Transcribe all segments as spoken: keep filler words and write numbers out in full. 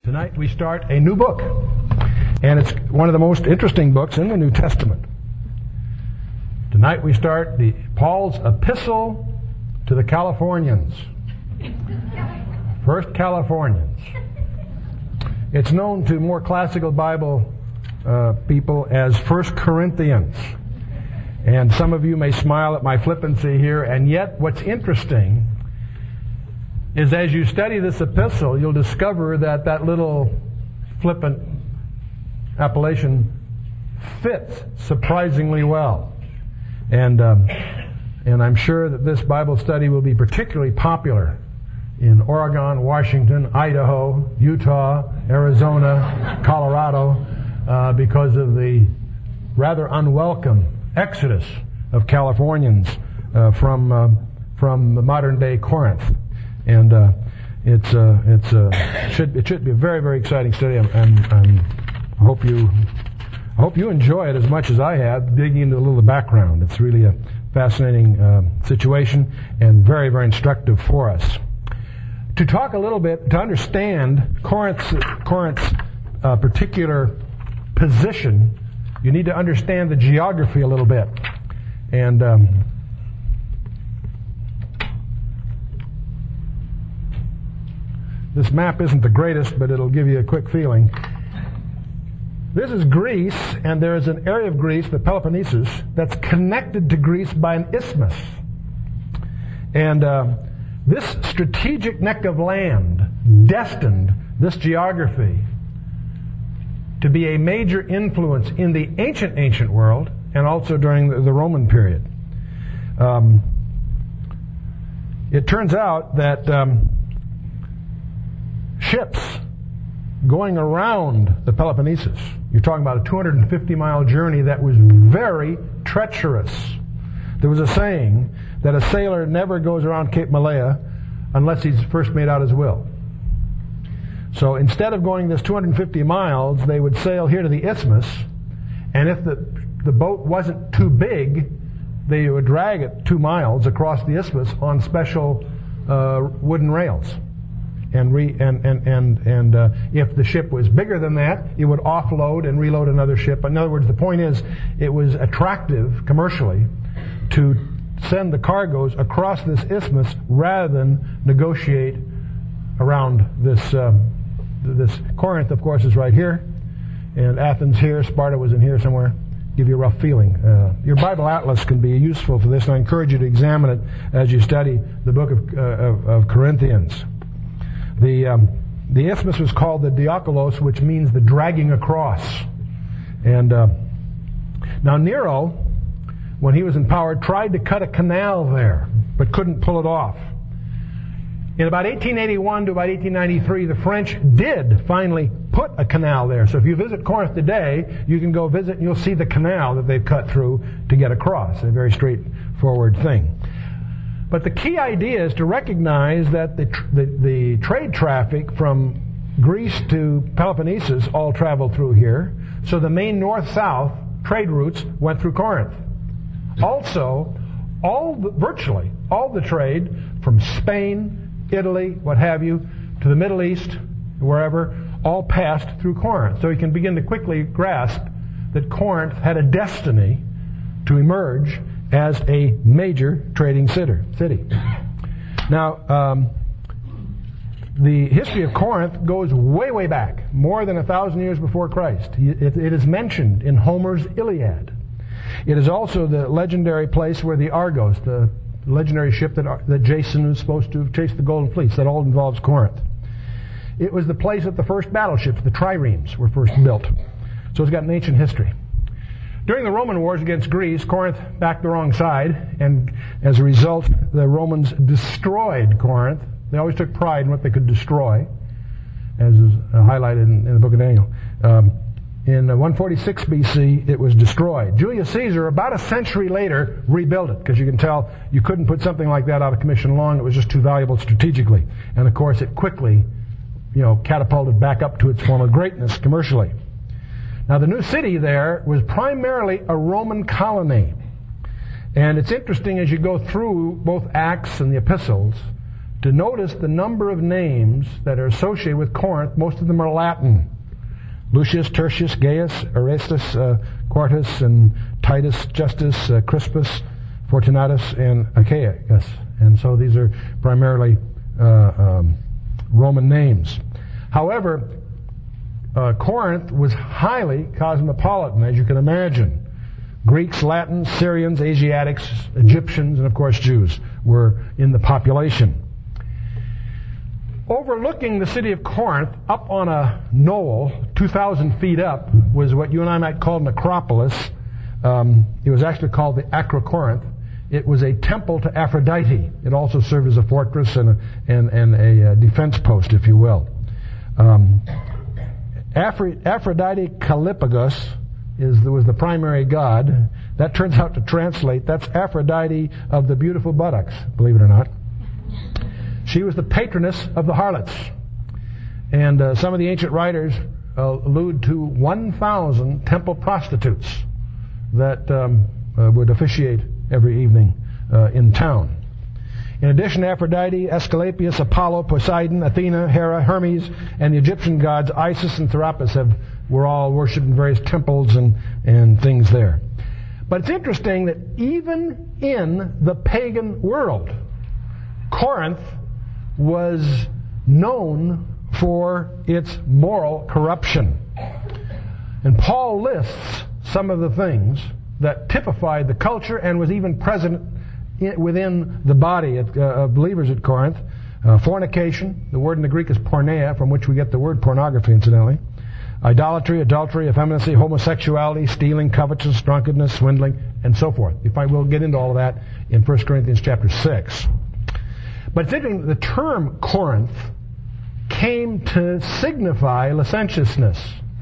Tonight we start a new book, and it's one of the most interesting books in the New Testament. Tonight we start the Paul's epistle to the Californians. First Californians. It's known to more classical Bible uh, people as First Corinthians. And some of you may smile at my flippancy here, and yet what's interesting is as you study this epistle, you'll discover that that little flippant appellation fits surprisingly well. And um, and I'm sure that this Bible study will be particularly popular in Oregon, Washington, Idaho, Utah, Arizona, Colorado, uh, because of the rather unwelcome exodus of Californians uh, from uh, from the modern day Corinth. And uh, it's uh, it's uh, should it should be a very very exciting study, and, and, and I hope you I hope you enjoy it as much as I have digging into a little background. It's really a fascinating uh, situation and very very instructive for us. To talk a little bit to understand Corinth's Corinth's uh, particular position, you need to understand the geography a little bit, and. Um, This map isn't the greatest, but it'll give you a quick feeling. This is Greece, and there is an area of Greece, the Peloponnesus, that's connected to Greece by an isthmus. And uh, this strategic neck of land destined this geography to be a major influence in the ancient, ancient world, and also during the, the Roman period. Um, it turns out that Um, ships going around the Peloponnesus, you're talking about a two hundred fifty mile journey that was very treacherous. There was a saying that a sailor never goes around Cape Malea unless he's first made out his will. So instead of going this two hundred fifty miles, they would sail here to the isthmus, and if the, the boat wasn't too big, they would drag it two miles across the isthmus on special uh, wooden rails. And re, and and and, and uh, if the ship was bigger than that, it would offload and reload another ship. In other words, the point is, it was attractive commercially to send the cargoes across this isthmus rather than negotiate around this. Um, this Corinth, of course, is right here, and Athens here. Sparta was in here somewhere. Give you a rough feeling. Uh, your Bible Atlas can be useful for this, and I encourage you to examine it as you study the book of, uh, of, of Corinthians. The um, the isthmus was called the Diakolos, which means the dragging across. And uh, now Nero, when he was in power, tried to cut a canal there, but couldn't pull it off. In about eighteen eighty-one to about eighteen ninety-three, the French did finally put a canal there. So if you visit Corinth today, you can go visit and you'll see the canal that they've cut through to get across. A very straightforward thing. But the key idea is to recognize that the, tr- the the trade traffic from Greece to Peloponnesus all traveled through here. So the main north-south trade routes went through Corinth. Also, all the, virtually all the trade from Spain, Italy, what have you, to the Middle East, wherever, all passed through Corinth. So you can begin to quickly grasp that Corinth had a destiny to emerge as a major trading city. Now, um, the history of Corinth goes way, way back, more than a thousand years before Christ. It, it is mentioned in Homer's Iliad. It is also the legendary place where the Argos, the legendary ship that, that Jason was supposed to have chased the Golden Fleece, that all involves Corinth. It was the place that the first battleships, the triremes, were first built. So it's got an ancient history. During the Roman wars against Greece, Corinth backed the wrong side, and as a result, the Romans destroyed Corinth. They always took pride in what they could destroy, as is highlighted in, in the book of Daniel. Um, in one forty-six B C, it was destroyed. Julius Caesar, about a century later, rebuilt it, because you can tell you couldn't put something like that out of commission long. It was just too valuable strategically. And of course, it quickly, you know, catapulted back up to its former greatness commercially. Now, the new city there was primarily a Roman colony. And it's interesting as you go through both Acts and the epistles to notice the number of names that are associated with Corinth. Most of them are Latin. Lucius, Tertius, Gaius, Aristus, uh, Quartus, and Titus, Justus, uh, Crispus, Fortunatus, and Achaicus. And so these are primarily uh, um, Roman names. However, uh, Corinth was highly cosmopolitan, as you can imagine. Greeks, Latins, Syrians, Asiatics, Egyptians, and of course Jews were in the population. Overlooking the city of Corinth, up on a knoll, two thousand feet up, was what you and I might call an Acropolis. Um, it was actually called the Acrocorinth. It was a temple to Aphrodite. It also served as a fortress and a, and, and a defense post, if you will. Um, Aphrodite Kallipagus is was the primary god. That turns out to translate, that's Aphrodite of the beautiful buttocks, believe it or not. She was the patroness of the harlots. And uh, some of the ancient writers uh, allude to one thousand temple prostitutes that um, uh, would officiate every evening uh, in town. In addition to Aphrodite, Asclepius, Apollo, Poseidon, Athena, Hera, Hermes, and the Egyptian gods Isis and Serapis have, were all worshipped in various temples and, and things there. But it's interesting that even in the pagan world, Corinth was known for its moral corruption. And Paul lists some of the things that typified the culture and was even present in, within the body of, uh, of believers at Corinth. Uh, fornication, the word in the Greek is porneia, from which we get the word pornography, incidentally. Idolatry, adultery, effeminacy, homosexuality, stealing, covetousness, drunkenness, swindling, and so forth. If I will get into all of that in First Corinthians chapter six. But it's interesting, the term Corinth came to signify licentiousness.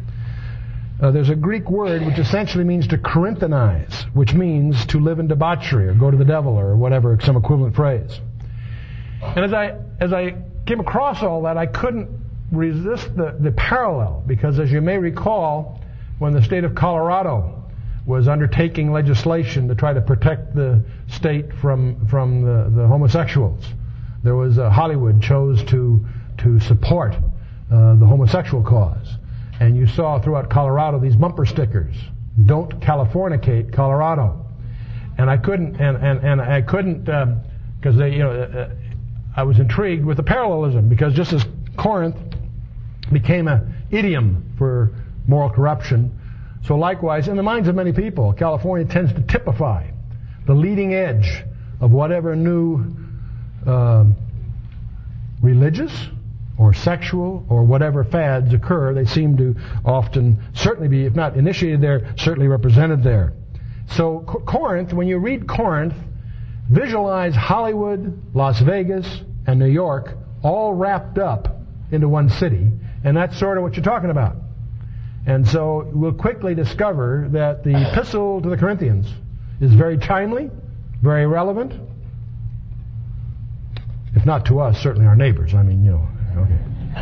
Uh, there's a Greek word which essentially means to Corinthanize, which means to live in debauchery or go to the devil or whatever, some equivalent phrase. And as I as I came across all that, I couldn't resist the, the parallel, because as you may recall, when the state of Colorado was undertaking legislation to try to protect the state from from the, the homosexuals, there was uh, Hollywood chose to to support uh, the homosexual cause. And you saw throughout Colorado these bumper stickers, "Don't Californicate Colorado." And I couldn't, and and, and I couldn't, because um, they, you know, uh, I was intrigued with the parallelism, because just as Corinth became an idiom for moral corruption, so likewise, in the minds of many people, California tends to typify the leading edge of whatever new uh, religious or sexual or whatever fads occur. They seem to often certainly be, if not initiated there, certainly represented there. So Corinth, when you read Corinth, visualize Hollywood, Las Vegas, and New York all wrapped up into one city, and that's sort of what you're talking about. And so we'll quickly discover that the epistle to the Corinthians is very timely, very relevant, if not to us, certainly our neighbors. I mean, you know, okay.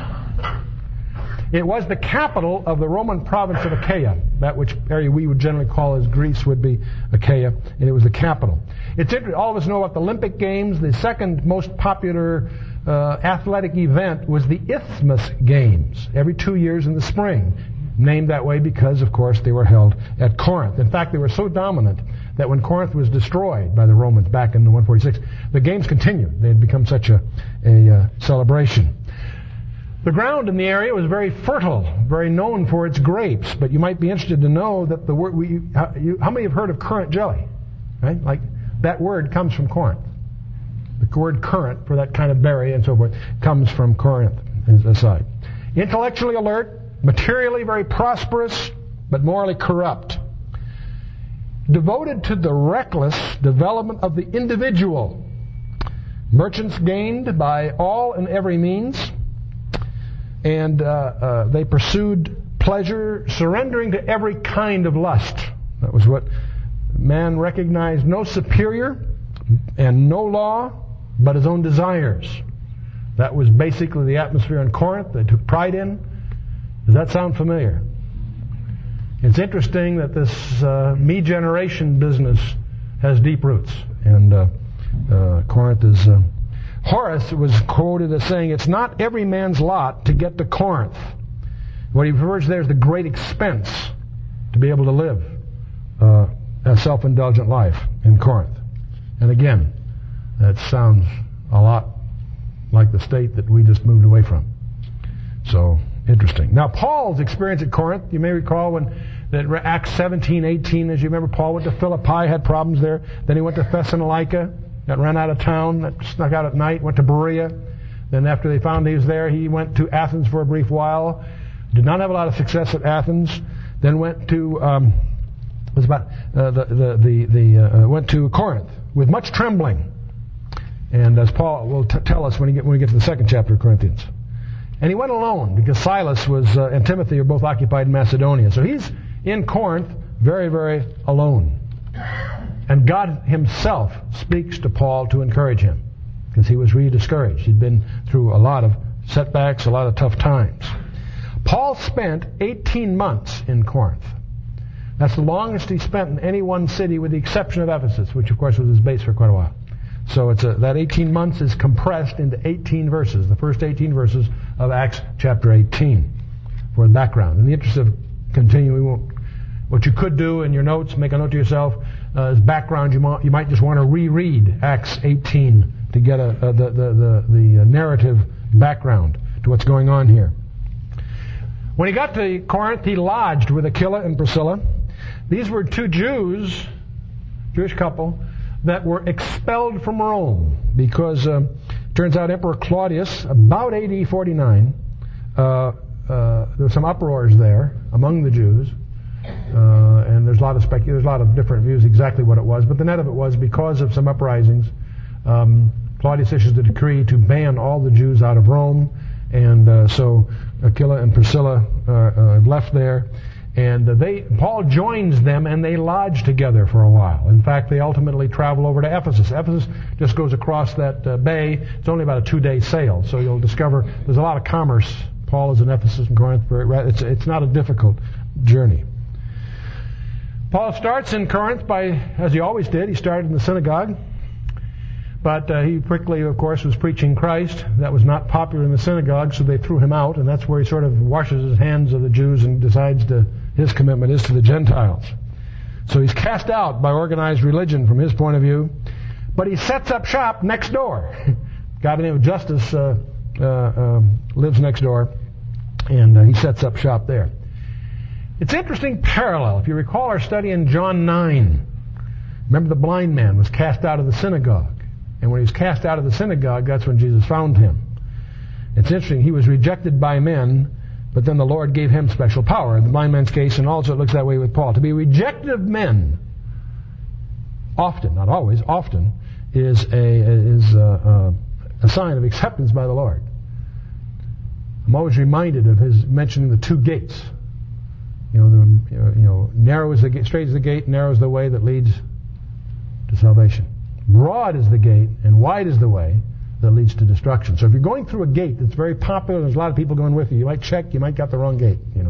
It was the capital of the Roman province of Achaia, that which area we would generally call as Greece would be Achaia, and it was the capital. It's interesting, all of us know about the Olympic Games. The second most popular uh, athletic event was the Isthmus Games, every two years in the spring, named that way because, of course, they were held at Corinth. In fact, they were so dominant that when Corinth was destroyed by the Romans back in one forty-six, the games continued. They had become such a, a uh, celebration. The ground in the area was very fertile, very known for its grapes. But you might be interested to know that the word, we, how, you, how many have heard of currant jelly? Right? Like, that word comes from Corinth. The word currant for that kind of berry and so forth comes from Corinth, aside. Intellectually alert, materially very prosperous, but morally corrupt. Devoted to the reckless development of the individual. Merchants gained by all and every means, and uh, uh, they pursued pleasure, surrendering to every kind of lust. That was what man recognized: no superior and no law, but his own desires. That was basically the atmosphere in Corinth they took pride in. Does that sound familiar? It's interesting that this uh, me generation business has deep roots, and uh, uh, Corinth is uh, Horace was quoted as saying, "It's not every man's lot to get to Corinth." What he refers there is the great expense to be able to live uh, a self-indulgent life in Corinth. And again, that sounds a lot like the state that we just moved away from. So, interesting. Now, Paul's experience at Corinth, you may recall when that Acts seventeen, eighteen, as you remember, Paul went to Philippi, had problems there. Then he went to Thessalonica, got run out of town, that snuck out at night, went to Berea. Then after they found he was there, he went to Athens for a brief while. Did not have a lot of success at Athens. Then went to um, was about uh, the the the, the uh, went to Corinth with much trembling. And as Paul will t- tell us when, he get, when we get to the second chapter of Corinthians. And he went alone because Silas was uh, and Timothy are both occupied in Macedonia. So he's in Corinth very, very alone. And God himself speaks to Paul to encourage him because he was really discouraged. He'd been through a lot of setbacks, a lot of tough times. Paul spent eighteen months in Corinth. That's the longest he spent in any one city with the exception of Ephesus, which of course was his base for quite a while. So it's a, that eighteen months is compressed into eighteen verses, the first eighteen verses of Acts chapter eighteen for the background. In the interest of continuing, we won't, what you could do in your notes, make a note to yourself, uh, as background, you might, you might just want to reread Acts eighteen to get a, a, the, the, the, the narrative background to what's going on here. When he got to Corinth, he lodged with Aquila and Priscilla. These were two Jews, Jewish couple, that were expelled from Rome because uh, turns out Emperor Claudius, about A D forty-nine, uh, uh, there were some uproars there among the Jews, uh, and there's a lot of specu- there's a lot of different views exactly what it was, but the net of it was because of some uprisings, um, Claudius issued a decree to ban all the Jews out of Rome, and uh, so Aquila and Priscilla uh, uh, left there. And they, Paul joins them, and they lodge together for a while. In fact, they ultimately travel over to Ephesus. Ephesus just goes across that uh, bay. It's only about a two-day sail, so you'll discover there's a lot of commerce. Paul is in Ephesus and Corinth. It's, it's not a difficult journey. Paul starts in Corinth by, as he always did, he started in the synagogue. But uh, he quickly, of course, was preaching Christ. That was not popular in the synagogue, so they threw him out, and that's where he sort of washes his hands of the Jews and decides to his commitment is to the Gentiles. So he's cast out by organized religion from his point of view, but he sets up shop next door. A guy by the name of Justus uh, uh, uh, lives next door, and uh, he sets up shop there. It's an interesting parallel. If you recall our study in John nine, remember the blind man was cast out of the synagogue. And when he was cast out of the synagogue, that's when Jesus found him. It's interesting, he was rejected by men, but then the Lord gave him special power. In the blind man's case, and also it looks that way with Paul. To be rejected of men, often, not always, often, is a is a, a sign of acceptance by the Lord. I'm always reminded of his mentioning the two gates. You know, the, you know, narrow is the gate, straight is the gate, narrow is the way that leads to salvation. Broad is the gate, and wide is the way that leads to destruction. So if you're going through a gate that's very popular, there's a lot of people going with you. You might check, you might got the wrong gate. You know.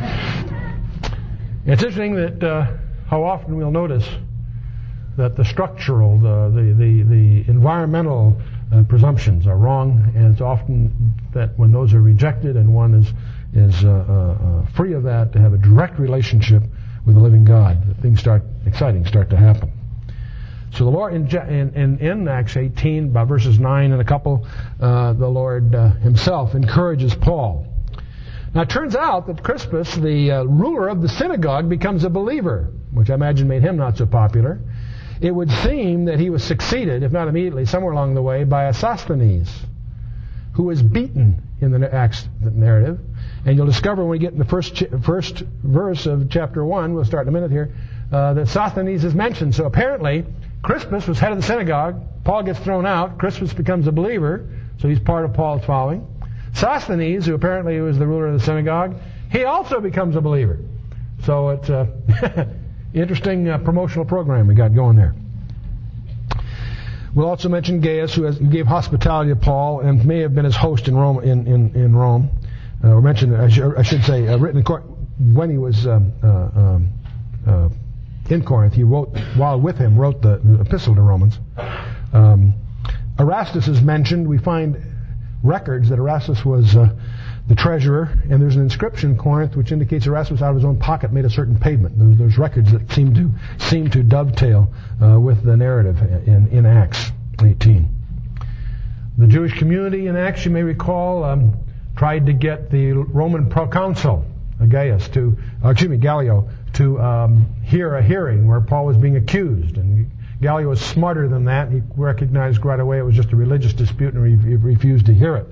It's interesting that uh, how often we'll notice that the structural, the the the, the environmental uh, presumptions are wrong, and it's often that when those are rejected and one is is uh, uh, free of that to have a direct relationship with the living God, that things start exciting start to happen. So the Lord, in, in, in Acts eighteen, about verses nine and a couple, uh, the Lord uh, himself encourages Paul. Now it turns out that Crispus, the uh, ruler of the synagogue, becomes a believer, which I imagine made him not so popular. It would seem that he was succeeded, if not immediately, somewhere along the way, by a Sosthenes, who was beaten in the Acts narrative. And you'll discover when we get in the first ch- first verse of chapter one, we'll start in a minute here, uh, that Sosthenes is mentioned. So apparently, Crispus was head of the synagogue. Paul gets thrown out. Crispus becomes a believer, so he's part of Paul's following. Sosthenes, who apparently was the ruler of the synagogue, he also becomes a believer. So it's an interesting uh, promotional program we got going there. We'll also mention Gaius, who, has, who gave hospitality to Paul and may have been his host in Rome. In in, in Rome, uh, or mentioned, I, sh- I should say, uh, written in court when he was. Um, uh, um, uh, In Corinth, he wrote, while with him, wrote the epistle to Romans. Um, Erastus is mentioned. We find records that Erastus was uh, the treasurer, and there's an inscription in Corinth which indicates Erastus out of his own pocket made a certain payment. There's, there's records that seem to seem to dovetail uh, with the narrative in, in Acts eighteen. The Jewish community in Acts, you may recall, um, tried to get the Roman proconsul Gaius to, uh, excuse me, Gallio, to um, hear a hearing where Paul was being accused, and Gallio was smarter than that. He recognized right away it was just a religious dispute and he refused to hear it.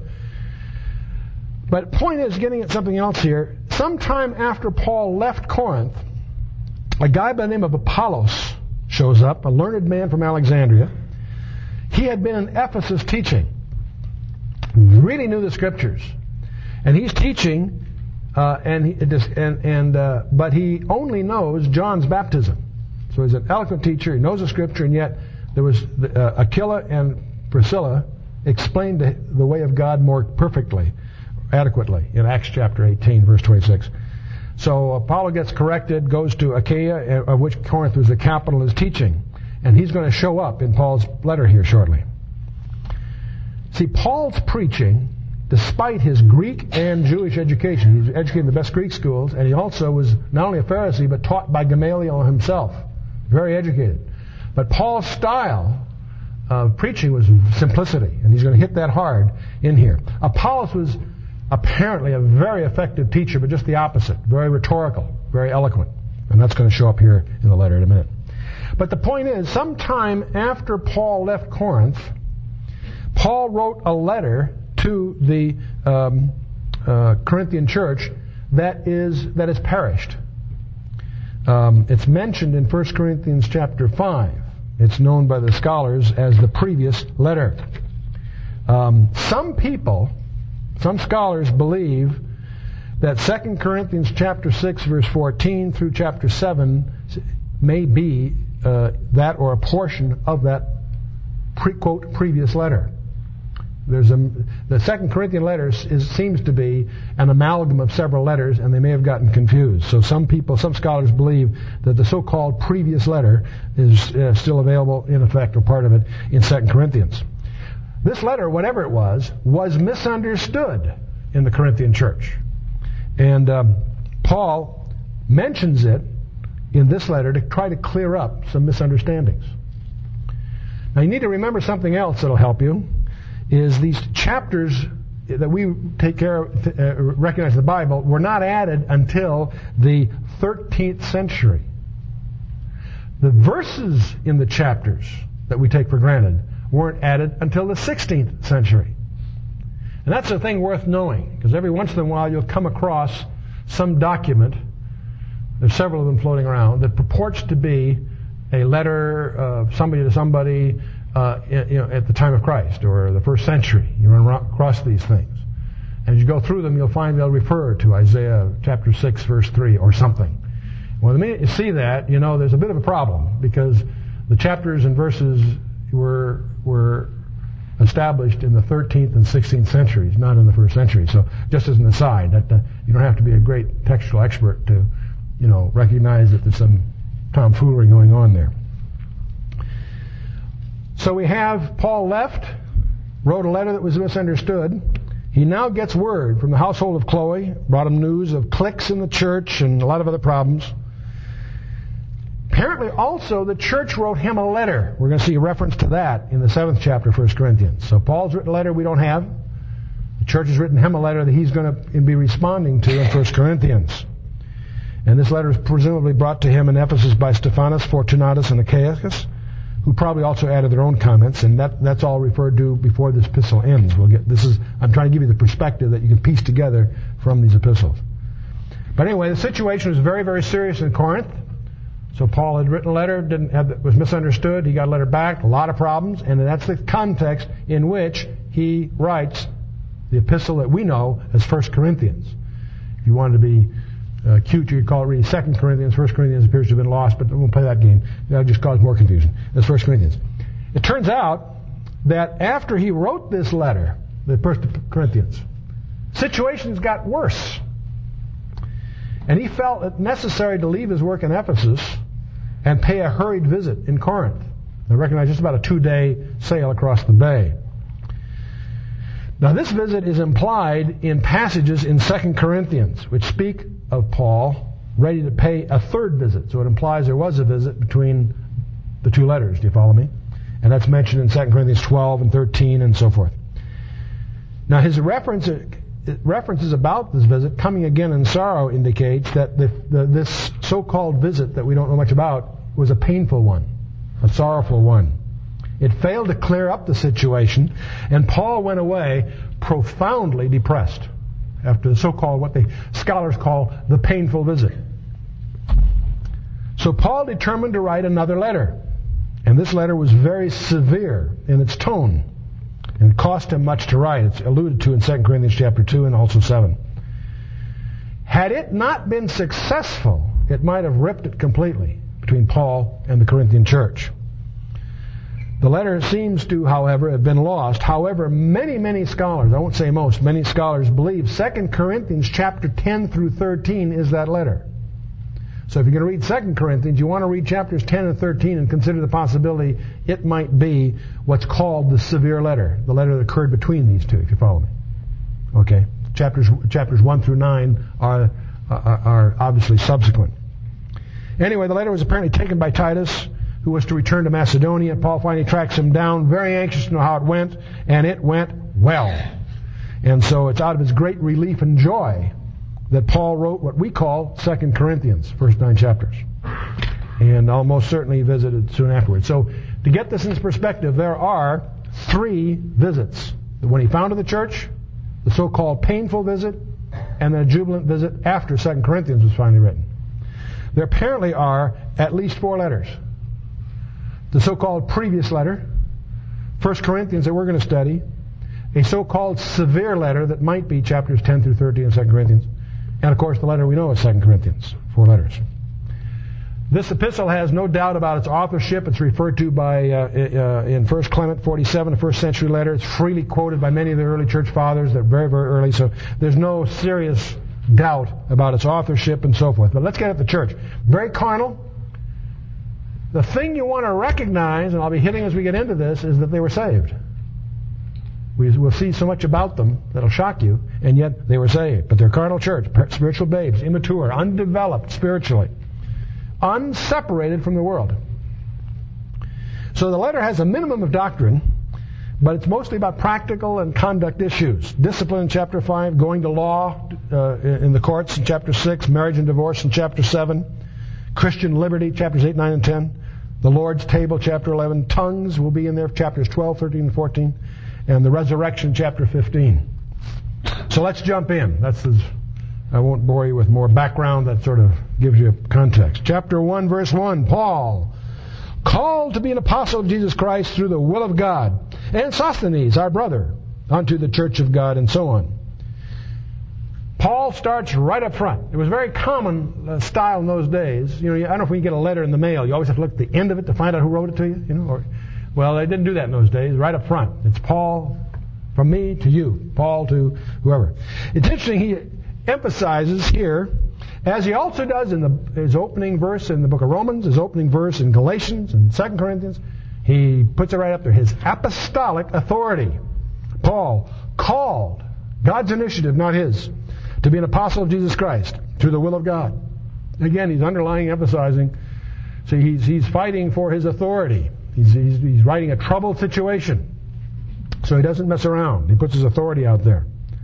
But point is, getting at something else here, sometime after Paul left Corinth, a guy by the name of Apollos shows up, a learned man from Alexandria. He had been in Ephesus teaching, really knew the Scriptures, and he's teaching, uh, and he, and, and uh, but he only knows John's baptism. So he's an eloquent teacher, he knows the Scripture, and yet there was uh, Aquila and Priscilla explained the way of God more perfectly, adequately, in Acts chapter eighteen, verse twenty-six. So Apollo gets corrected, goes to Achaia, of which Corinth was the capital, is teaching. And he's going to show up in Paul's letter here shortly. See, Paul's preaching, despite his Greek and Jewish education, he's educated in the best Greek schools, and he also was not only a Pharisee, but taught by Gamaliel himself. Very educated. But Paul's style of preaching was simplicity, and he's going to hit that hard in here. Apollos was apparently a very effective teacher, but just the opposite. Very rhetorical, very eloquent. And that's going to show up here in the letter in a minute. But the point is, sometime after Paul left Corinth, Paul wrote a letter to the um, uh, Corinthian church that is that is perished. Um, it's mentioned in First Corinthians chapter five. It's known by the scholars as the previous letter. Um, some people, some scholars believe that Second Corinthians chapter six, verse fourteen through chapter seven may be uh, that or a portion of that pre- quote previous letter. There's a, the Second Corinthian letter is, seems to be an amalgam of several letters, and they may have gotten confused. So some people, some scholars believe that the so-called previous letter is uh, still available in effect, or part of it, in Second Corinthians. This letter, whatever it was, was misunderstood in the Corinthian church. And um, Paul mentions it in this letter to try to clear up some misunderstandings. Now you need to remember something else that'll help you, is these chapters that we take care of, uh, recognize in the Bible, were not added until the thirteenth century. The verses in the chapters that we take for granted weren't added until the sixteenth century. And that's a thing worth knowing, because every once in a while you'll come across some document, there's several of them floating around, that purports to be a letter of somebody to somebody uh, you know, at the time of Christ or the first century. You run across these things. And as you go through them, you'll find they'll refer to Isaiah chapter six, verse three or something. Well, the minute you see that, you know there's a bit of a problem, because the chapters and verses were were established in the thirteenth and sixteenth centuries, not in the first century. So, just as an aside, that uh, you don't have to be a great textual expert to, you know, recognize that there's some tomfoolery going on there. So we have Paul left, wrote a letter that was misunderstood. He now gets word from the household of Chloe, brought him news of cliques in the church and a lot of other problems. Apparently also the church wrote him a letter. We're going to see a reference to that in the seventh chapter of First Corinthians. So Paul's written a letter we don't have. The church has written him a letter that he's going to be responding to in First Corinthians. And this letter is presumably brought to him in Ephesus by Stephanas, Fortunatus, and Achaicus, who probably also added their own comments, and that, that's all referred to before this epistle ends. We'll get this is I'm trying to give you the perspective that you can piece together from these epistles. But anyway, the situation was very, very serious in Corinth. So Paul had written a letter, didn't have, was misunderstood. He got a letter back, a lot of problems, and that's the context in which he writes the epistle that we know as First Corinthians. If you wanted to be uh, cute, you could call it really Second Corinthians. First Corinthians appears to have been lost, but we won't play that game. That'll just cause more confusion. That's First Corinthians. It turns out that after he wrote this letter, the First Corinthians, situations got worse. And he felt it necessary to leave his work in Ephesus and pay a hurried visit in Corinth. Now recognize just about a two-day sail across the bay. Now this visit is implied in passages in Second Corinthians, which speak of Paul ready to pay a third visit. So it implies there was a visit between the two letters. Do you follow me? And that's mentioned in Second Corinthians twelve and thirteen and so forth. Now his reference, references about this visit coming again in sorrow indicates that the, the, this so-called visit that we don't know much about was a painful one, a sorrowful one. It failed to clear up the situation, and Paul went away profoundly depressed after the so-called, what the scholars call, the painful visit. So Paul determined to write another letter, and this letter was very severe in its tone, and cost him much to write. It's alluded to in Second Corinthians chapter two and also seven. Had it not been successful, it might have ripped it completely between Paul and the Corinthian church. The letter seems to, however, have been lost. However, many, many scholars, I won't say most, many scholars believe Second Corinthians chapter ten through thirteen is that letter. So if you're going to read Second Corinthians, you want to read chapters ten and thirteen and consider the possibility it might be what's called the severe letter, the letter that occurred between these two, if you follow me. Okay? Chapters chapters one through nine are, are, are obviously subsequent. Anyway, the letter was apparently taken by Titus, who was to return to Macedonia. Paul finally tracks him down, very anxious to know how it went, and it went well. And so it's out of his great relief and joy that Paul wrote what we call Second Corinthians, first nine chapters. And almost certainly visited soon afterwards. So to get this into perspective, there are three visits. When he founded the church, the so-called painful visit, and the jubilant visit after Second Corinthians was finally written. There apparently are at least four letters. The so-called previous letter, First Corinthians that we're going to study, a so-called severe letter that might be chapters ten through thirteen of Second Corinthians, and of course the letter we know is Second Corinthians, four letters. This epistle has no doubt about its authorship. It's referred to by uh, uh, in First Clement forty-seven, a first century letter. It's freely quoted by many of the early church fathers. They're very, very early, so there's no serious doubt about its authorship and so forth. But let's get at the church. Very carnal. The thing you want to recognize, and I'll be hitting as we get into this, is that they were saved. We will see so much about them that'll shock you, and yet they were saved. But they're carnal church, spiritual babes, immature, undeveloped spiritually, unseparated from the world. So the letter has a minimum of doctrine, but it's mostly about practical and conduct issues. Discipline in chapter five, going to law uh, in the courts in chapter six, marriage and divorce in chapter seven, Christian liberty, chapters eight, nine, and ten. The Lord's table, chapter eleven. Tongues will be in there, chapters twelve, thirteen, and fourteen. And the resurrection, chapter fifteen. So let's jump in. That's the, I won't bore you with more background. That sort of gives you context. Chapter one, verse one. Paul, called to be an apostle of Jesus Christ through the will of God, and Sosthenes, our brother, unto the church of God, and so on. Paul starts right up front. It was a very common uh, style in those days. You know, I don't know if we get a letter in the mail. You always have to look at the end of it to find out who wrote it to you. You know, or, well, they didn't do that in those days. Right up front, it's Paul from me to you, Paul to whoever. It's interesting. He emphasizes here, as he also does in the, his opening verse in the book of Romans, his opening verse in Galatians and Second Corinthians. He puts it right up there. His apostolic authority. Paul, called, God's initiative, not his, to be an apostle of Jesus Christ through the will of God. Again, he's underlying, emphasizing. See, he's he's fighting for his authority. He's, he's he's writing a troubled situation, so he doesn't mess around. He puts his authority out there.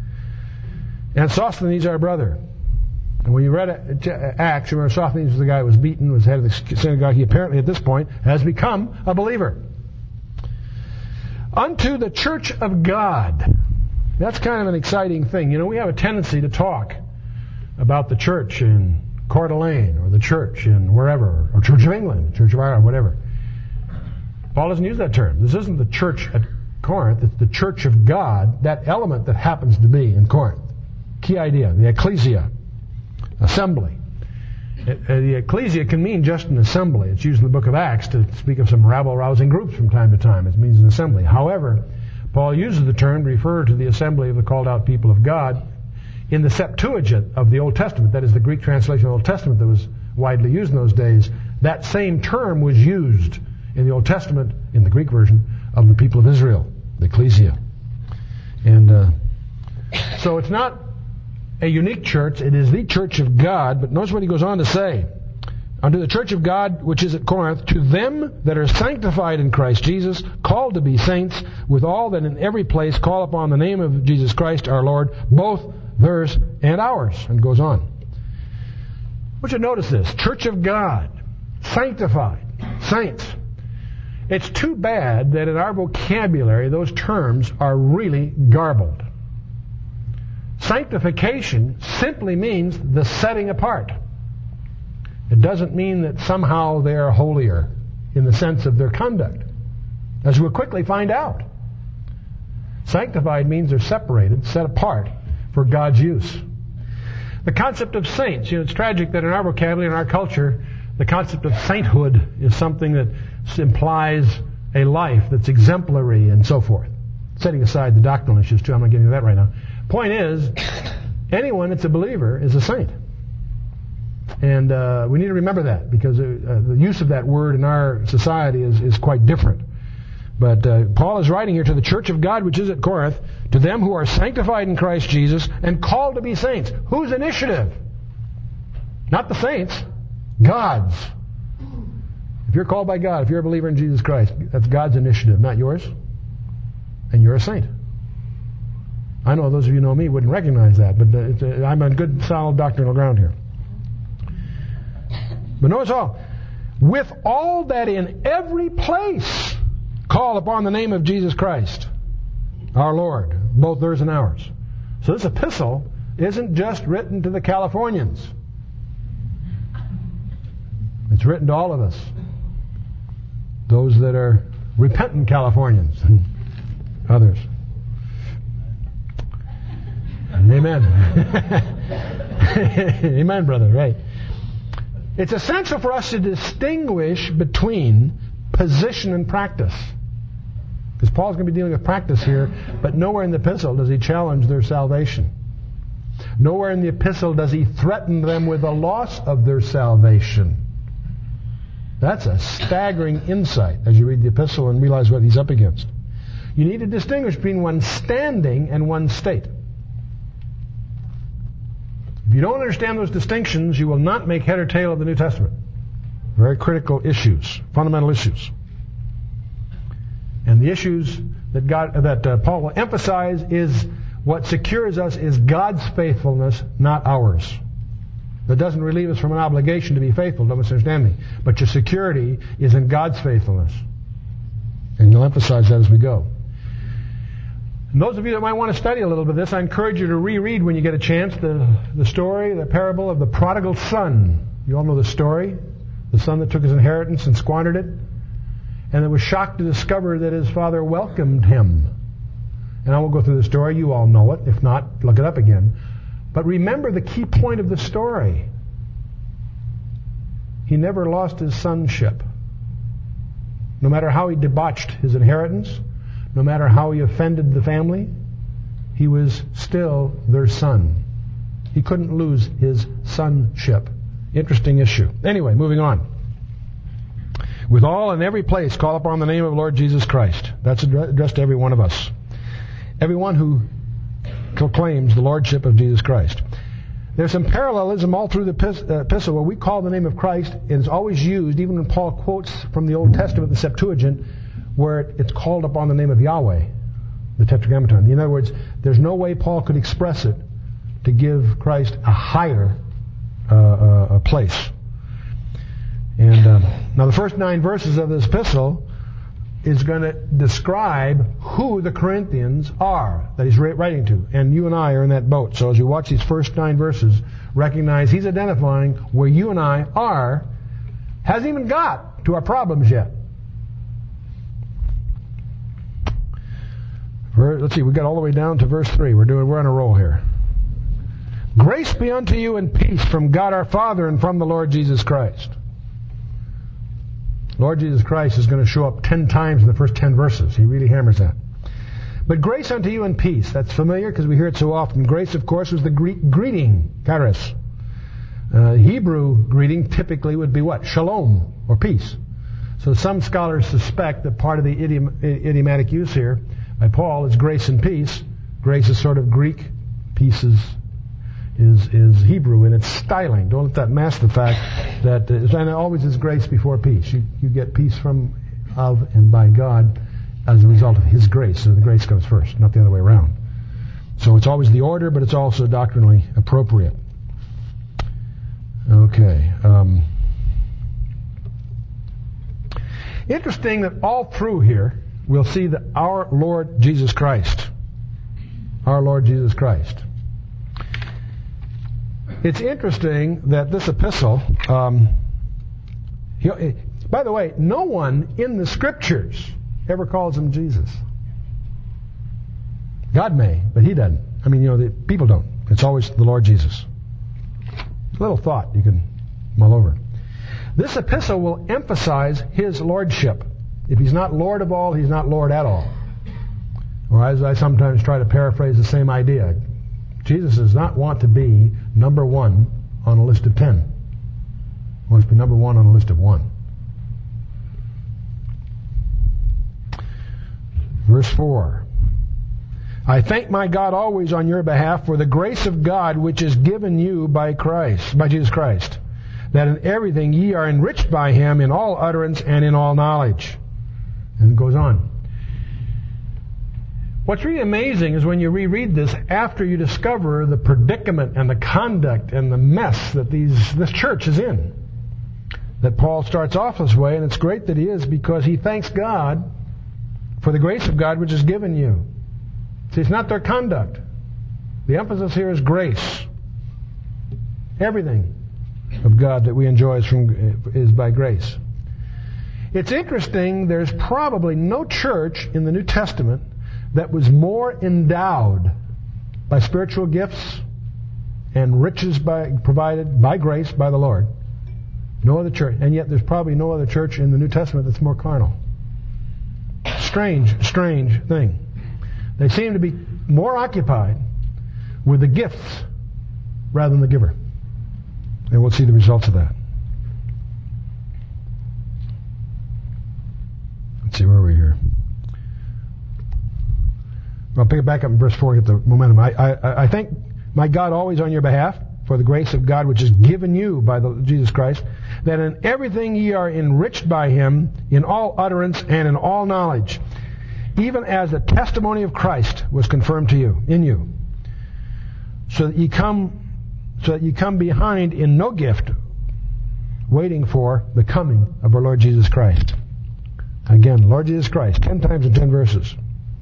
And Sosthenes, our brother. And when you read Acts, you remember Sosthenes was the guy who was beaten, was head of the synagogue. He apparently at this point has become a believer. Unto the church of God. That's kind of an exciting thing. You know, we have a tendency to talk about the church in Coeur d'Alene, or the church in wherever, or Church of England, Church of Ireland, whatever. Paul doesn't use that term. This isn't the church at Corinth. It's the church of God, that element that happens to be in Corinth. Key idea, the ecclesia, assembly. The ecclesia can mean just an assembly. It's used in the book of Acts to speak of some rabble-rousing groups from time to time. It means an assembly. However, Paul uses the term to refer to the assembly of the called-out people of God in the Septuagint of the Old Testament. That is the Greek translation of the Old Testament that was widely used in those days. That same term was used in the Old Testament, in the Greek version, of the people of Israel, the ecclesia. And uh, so it's not a unique church, it is the church of God. But notice what he goes on to say. Unto the church of God which is at Corinth, to them that are sanctified in Christ Jesus, called to be saints, with all that in every place call upon the name of Jesus Christ our Lord, both theirs and ours. And goes on. I want you to notice this. Church of God, sanctified, saints. It's too bad that in our vocabulary those terms are really garbled. Sanctification simply means the setting apart. It doesn't mean that somehow they are holier in the sense of their conduct, as we'll quickly find out. Sanctified means they're separated, set apart for God's use. The concept of saints, you know, it's tragic that in our vocabulary, in our culture, the concept of sainthood is something that implies a life that's exemplary and so forth. Setting aside the doctrinal issues too, I'm not getting into that right now. Point is, anyone that's a believer is a saint. And uh, we need to remember that, because uh, the use of that word in our society is, is quite different. But uh, Paul is writing here to the church of God which is at Corinth, to them who are sanctified in Christ Jesus and called to be saints. Whose initiative? Not the saints. God's. If you're called by God, if you're a believer in Jesus Christ, that's God's initiative, not yours. And you're a saint. I know those of you who know me wouldn't recognize that, but it's a, I'm on good, solid doctrinal ground here. But notice all. With all that in every place call upon the name of Jesus Christ, our Lord, both theirs and ours. So this epistle isn't just written to the Californians. It's written to all of us. Those that are repentant Californians and others. Amen. Amen, brother, right. It's essential for us to distinguish between position and practice. Because Paul's going to be dealing with practice here, but nowhere in the epistle does he challenge their salvation. Nowhere in the epistle does he threaten them with the loss of their salvation. That's a staggering insight as you read the epistle and realize what he's up against. You need to distinguish between one's standing and one's state. If you don't understand those distinctions, you will not make head or tail of the New Testament. Very critical issues, fundamental issues. And the issues that God, that uh, Paul will emphasize is what secures us is God's faithfulness, not ours. That doesn't relieve us from an obligation to be faithful, don't misunderstand me. But your security is in God's faithfulness. And he'll emphasize that as we go. And those of you that might want to study a little bit of this, I encourage you to reread when you get a chance the, the story, the parable of the prodigal son. You all know the story. The son that took his inheritance and squandered it. And that was shocked to discover that his father welcomed him. And I won't go through the story. You all know it. If not, look it up again. But remember the key point of the story. He never lost his sonship. No matter how he debauched his inheritance, no matter how he offended the family, he was still their son. He couldn't lose his sonship. Interesting issue. Anyway, moving on. With all and every place call upon the name of Lord Jesus Christ. That's addressed to every one of us. Everyone who proclaims the Lordship of Jesus Christ. There's some parallelism all through the epistle where we call the name of Christ, and it's always used, even when Paul quotes from the Old Testament, the Septuagint, where it's called upon the name of Yahweh, the Tetragrammaton. In other words, there's no way Paul could express it to give Christ a higher uh, uh, place. And uh, now the first nine verses of this epistle is going to describe who the Corinthians are that he's writing to. And you and I are in that boat. So as you watch these first nine verses, recognize he's identifying where you and I are. Hasn't even got to our problems yet. Let's see, we got all the way down to verse three. We're doing, we're on a roll here. Grace be unto you and peace from God our Father and from the Lord Jesus Christ. Lord Jesus Christ is going to show up ten times in the first ten verses. He really hammers that. But grace unto you and peace. That's familiar because we hear it so often. Grace, of course, was the Greek greeting, charis. Uh, Hebrew greeting typically would be what? Shalom, or peace. So some scholars suspect that part of the idiom, idiomatic use here by Paul is grace and peace. Grace is sort of Greek. Peace is, is, is Hebrew in its styling. Don't let that mask the fact that uh, and always is grace before peace. You, you get peace from, of, and by God as a result of His grace. So the grace comes first, not the other way around. So it's always the order, but it's also doctrinally appropriate. Okay. Um, interesting that all through here we'll see that our Lord Jesus Christ. Our Lord Jesus Christ. It's interesting that this epistle, um, he, by the way, no one in the Scriptures ever calls Him Jesus. God may, but He doesn't. I mean, you know, the people don't. It's always the Lord Jesus. A little thought you can mull over. This epistle will emphasize His lordship. If He's not Lord of all, He's not Lord at all. Or as I sometimes try to paraphrase the same idea, Jesus does not want to be number one on a list of ten. He wants to be number one on a list of one. Verse four. I thank my God always on your behalf for the grace of God which is given you by Christ, by Jesus Christ, that in everything ye are enriched by Him in all utterance and in all knowledge. And it goes on. What's really amazing is when you reread this after you discover the predicament and the conduct and the mess that these this church is in. That Paul starts off this way, and it's great that he is because he thanks God for the grace of God which is given you. See, it's not their conduct. The emphasis here is grace. Everything of God that we enjoy is, from, is by grace. It's interesting, there's probably no church in the New Testament that was more endowed by spiritual gifts and riches by, provided by grace by the Lord. No other church. And yet there's probably no other church in the New Testament that's more carnal. Strange, strange thing. They seem to be more occupied with the gifts rather than the giver. And we'll see the results of that. Let's see, where are we here? I'll pick it back up in verse four and get the momentum. I, I, I thank my God always on your behalf for the grace of God which is given you by the, Jesus Christ, that in everything ye are enriched by Him in all utterance and in all knowledge, even as the testimony of Christ was confirmed to you, in you, so that ye come, so that ye come behind in no gift, waiting for the coming of our Lord Jesus Christ. Again, Lord Jesus Christ, ten times in ten verses.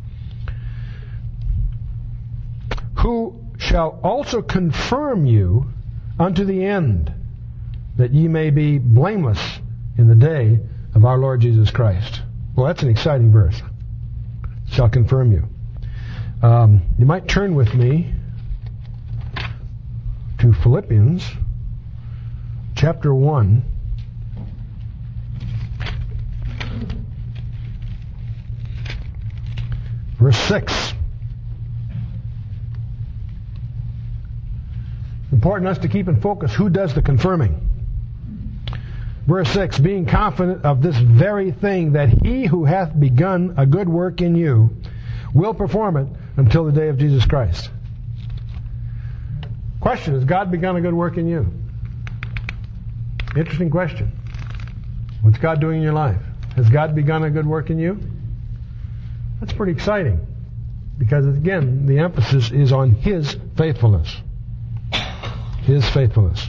Who shall also confirm you unto the end, that ye may be blameless in the day of our Lord Jesus Christ. Well, that's an exciting verse. Shall confirm you. Um, you might turn with me to Philippians chapter one. Verse six. Important us to keep in focus who does the confirming. Verse six, being confident of this very thing, that he who hath begun a good work in you will perform it until the day of Jesus Christ. Question, has God begun a good work in you? Interesting question. What's God doing in your life? Has God begun a good work in you? That's pretty exciting. Because again, the emphasis is on His faithfulness. His faithfulness.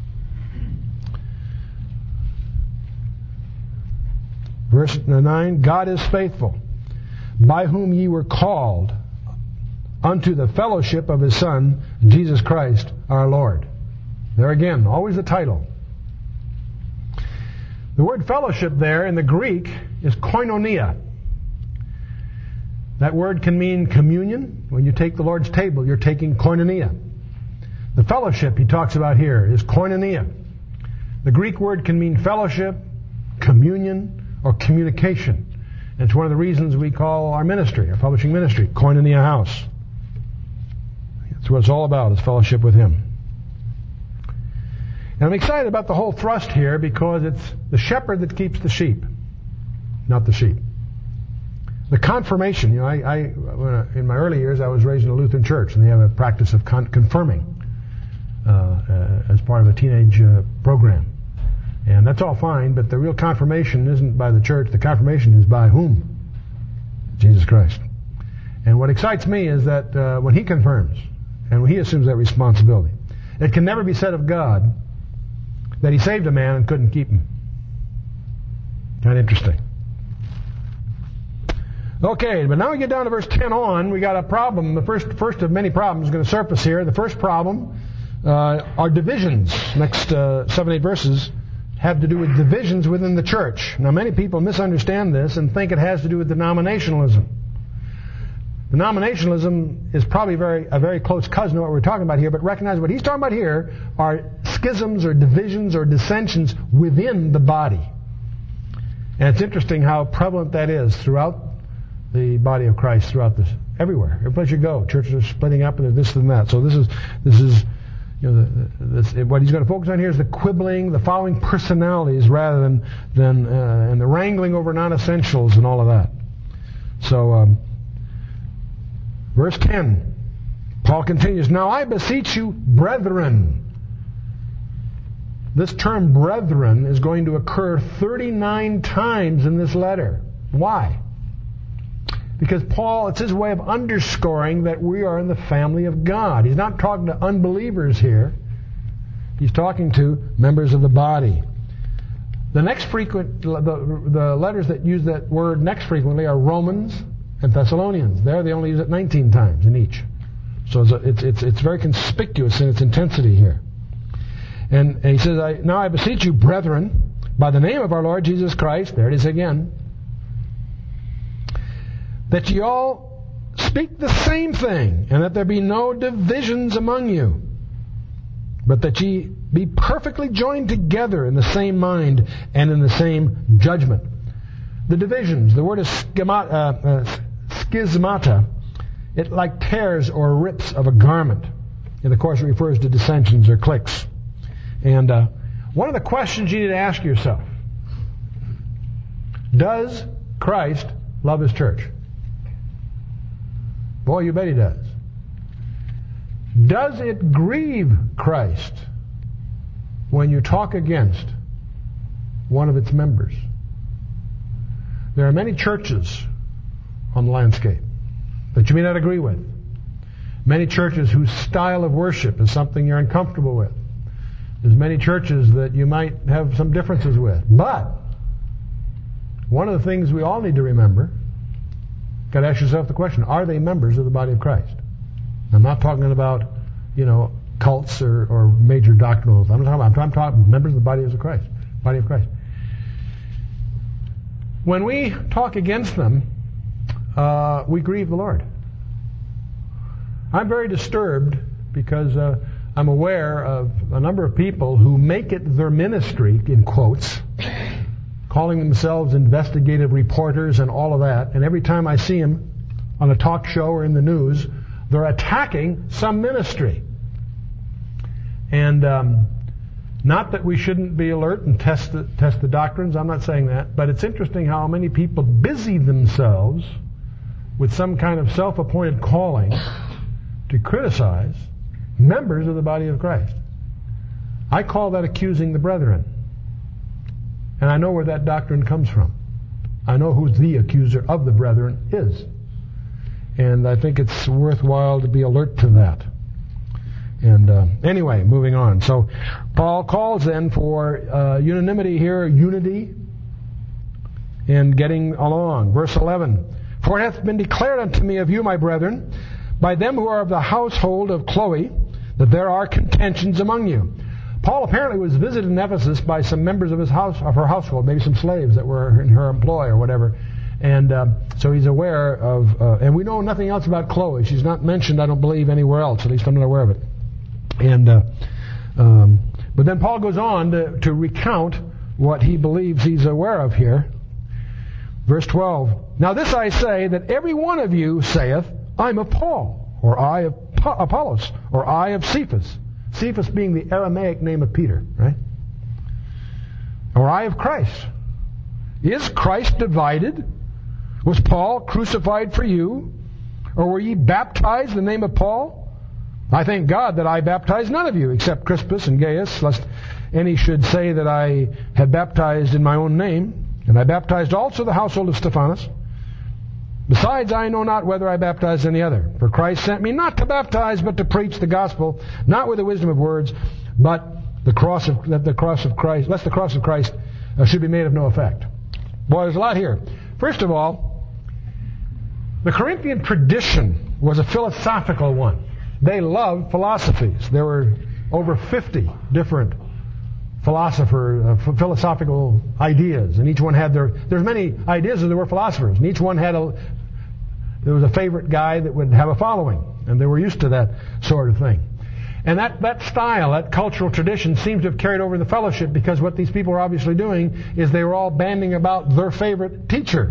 Verse nine, God is faithful, by whom ye were called unto the fellowship of His Son, Jesus Christ our Lord. There again, always the title. The word fellowship there in the Greek is koinonia. That word can mean communion. When you take the Lord's table, you're taking koinonia. The fellowship he talks about here is koinonia. The Greek word can mean fellowship, communion, or communication. And it's one of the reasons we call our ministry, our publishing ministry, Koinonia House. That's what it's all about, is fellowship with Him. And I'm excited about the whole thrust here because it's the shepherd that keeps the sheep. not the sheep. The confirmation, you know, I, I when I, in my early years, I was raised in a Lutheran church, and they have a practice of con- confirming uh, uh, as part of a teenage uh, program. And that's all fine, but the real confirmation isn't by the church. The confirmation is by whom? Jesus Christ. And what excites me is that uh, when He confirms, and when He assumes that responsibility, it can never be said of God that He saved a man and couldn't keep him. Kind of interesting. Okay, but now we get down to verse ten on. We got a problem. The first first of many problems is going to surface here. The first problem uh, are divisions. Next uh, seven, eight verses have to do with divisions within the church. Now, many people misunderstand this and think it has to do with denominationalism. Denominationalism is probably very a very close cousin to what we're talking about here, but recognize what he's talking about here are schisms or divisions or dissensions within the body. And it's interesting how prevalent that is throughout the body of Christ, throughout this, everywhere. Every place you go, churches are splitting up and there's this and that. So this is, this is, you know, the, this, what he's going to focus on here is the quibbling, the following personalities rather than, than uh, and the wrangling over non-essentials and all of that. So, um, verse ten, Paul continues, "Now I beseech you, brethren." This term brethren is going to occur thirty-nine times in this letter. Why? Because Paul, it's his way of underscoring that we are in the family of God. He's not talking to unbelievers here. He's talking to members of the body. The next frequent, the, the letters that use that word next frequently are Romans and Thessalonians. There they only use it nineteen times in each. So it's, it's, it's, it's very conspicuous in its intensity here. And, and he says, I, "Now I beseech you, brethren, by the name of our Lord Jesus Christ," there it is again, "that ye all speak the same thing, and that there be no divisions among you, but that ye be perfectly joined together in the same mind and in the same judgment." The divisions, the word is schemata, uh, uh, schismata. It like tears or rips of a garment. And of course it refers to dissensions or cliques. And uh, one of the questions you need to ask yourself, does Christ love His church? Boy, you bet He does. Does it grieve Christ when you talk against one of its members? There are many churches on the landscape that you may not agree with. Many churches whose style of worship is something you're uncomfortable with. There's many churches that you might have some differences with. But one of the things we all need to remember, got to ask yourself the question, are they members of the body of Christ? I'm not talking about, you know, cults or, or major doctrinals. I'm talking about, I'm talking about members of the body of Christ. Body of Christ. When we talk against them, uh, we grieve the Lord. I'm very disturbed because uh, I'm aware of a number of people who make it their ministry, in quotes, calling themselves investigative reporters and all of that, and every time I see them on a talk show or in the news, they're attacking some ministry. And um, not that we shouldn't be alert and test the, test the doctrines, I'm not saying that, but it's interesting how many people busy themselves with some kind of self-appointed calling to criticize members of the body of Christ. I call that accusing the brethren. And I know where that doctrine comes from. I know who the accuser of the brethren is. And I think it's worthwhile to be alert to that. And uh, anyway, moving on. So Paul calls then for uh, unanimity here, unity, in getting along. Verse eleven. "For it hath been declared unto me of you, my brethren, by them who are of the household of Chloe, that there are contentions among you." Paul apparently was visited in Ephesus by some members of his house, of her household, maybe some slaves that were in her employ or whatever. And uh, so he's aware of, uh, and we know nothing else about Chloe. She's not mentioned, I don't believe, anywhere else. At least I'm not aware of it. And uh, um, but then Paul goes on to, to recount what he believes he's aware of here. Verse twelve. "Now this I say, that every one of you saith, I'm of Paul, or I of Apollos, or I of Cephas." Cephas being the Aramaic name of Peter, right? "Or I of Christ." Is Christ divided? Was Paul crucified for you? Or were ye baptized in the name of Paul? I thank God that I baptized none of you, except Crispus and Gaius, lest any should say that I had baptized in my own name. And I baptized also the household of Stephanas. Besides, I know not whether I baptized any other. For Christ sent me not to baptize, but to preach the gospel, not with the wisdom of words, but the cross of that the cross of Christ, lest the cross of Christ uh, should be made of no effect. Boy, there's a lot here. First of all, the Corinthian tradition was a philosophical one. They loved philosophies. There were over fifty different philosopher, uh, philosophical ideas, and each one had their. There's many ideas as there were philosophers, and each one had a. There was a favorite guy that would have a following, and they were used to that sort of thing. And that, that style, that cultural tradition, seems to have carried over in the fellowship, because what these people were obviously doing is they were all banding about their favorite teacher,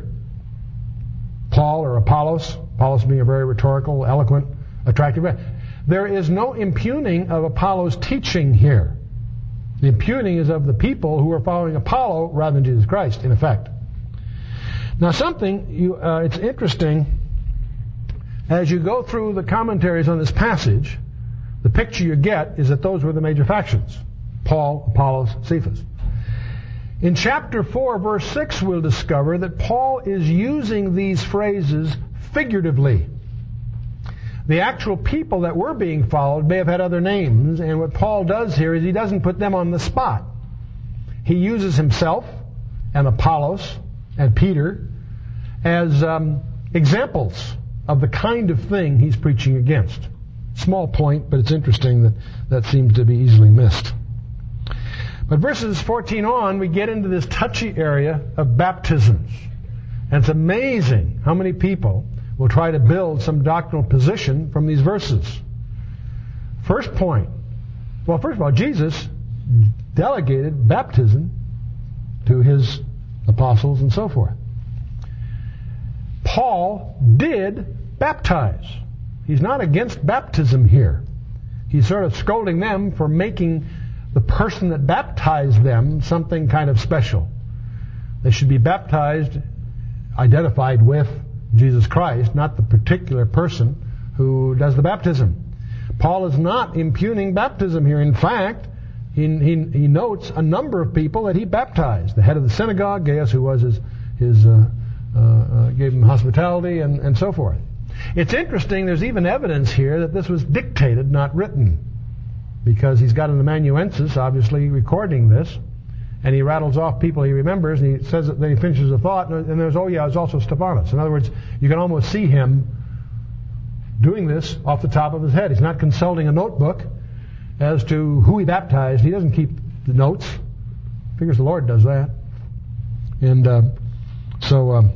Paul or Apollos. Apollos being a very rhetorical, eloquent, attractive guy. There is no impugning of Apollo's teaching here. The impugning is of the people who are following Apollo rather than Jesus Christ, in effect. Now, something you, uh, it's interesting as you go through the commentaries on this passage. The picture you get is that those were the major factions: Paul, Apollos, Cephas. In chapter four, verse six, we'll discover that Paul is using these phrases figuratively. The actual people that were being followed may have had other names, and what Paul does here is he doesn't put them on the spot. He uses himself and Apollos and Peter as um, examples of the kind of thing he's preaching against. Small point, but it's interesting that that seems to be easily missed. But verses fourteen on, we get into this touchy area of baptisms. And it's amazing how many people will try to build some doctrinal position from these verses. First point. Well, first of all, Jesus delegated baptism to his apostles and so forth. Paul did baptize. He's not against baptism here. He's sort of scolding them for making the person that baptized them something kind of special. They should be baptized, identified with Jesus Christ, not the particular person who does the baptism. Paul is not impugning baptism here. In fact, he, he, he notes a number of people that he baptized. The head of the synagogue, Gaius, who was his, his uh, uh, uh, gave him hospitality, and, and so forth. It's interesting, there's even evidence here that this was dictated, not written, because he's got an amanuensis, obviously, recording this, and he rattles off people he remembers, and he says that then he finishes a thought, and there's, oh yeah, there's also Stephanas. In other words, you can almost see him doing this off the top of his head. He's not consulting a notebook as to who he baptized. He doesn't keep the notes. Figures the Lord does that. And uh, so um,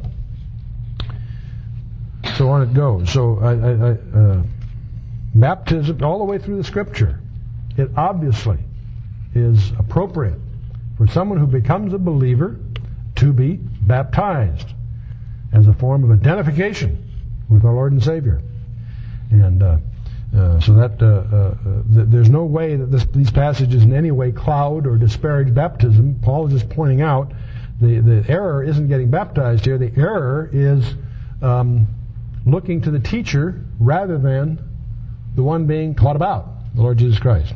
so on it goes. So I, I, I, uh, baptism, all the way through the Scripture, it obviously is appropriate for someone who becomes a believer to be baptized as a form of identification with our Lord and Savior. And uh, uh, so that uh, uh, th- there's no way that this, these passages in any way cloud or disparage baptism. Paul is just pointing out the, the error isn't getting baptized here. The error is um, looking to the teacher rather than the one being taught about, the Lord Jesus Christ.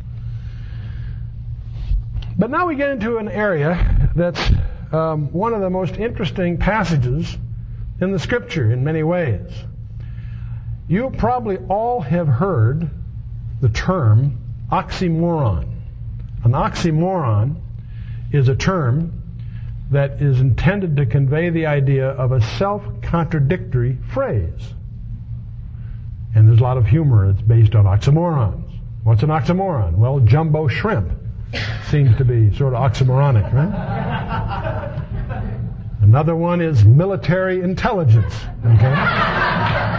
But now we get into an area that's um, one of the most interesting passages in the Scripture in many ways. You probably all have heard the term oxymoron. An oxymoron is a term that is intended to convey the idea of a self-contradictory phrase. And there's a lot of humor that's based on oxymorons. What's an oxymoron? Well, jumbo shrimp seems to be sort of oxymoronic, right? Another one is military intelligence. Okay?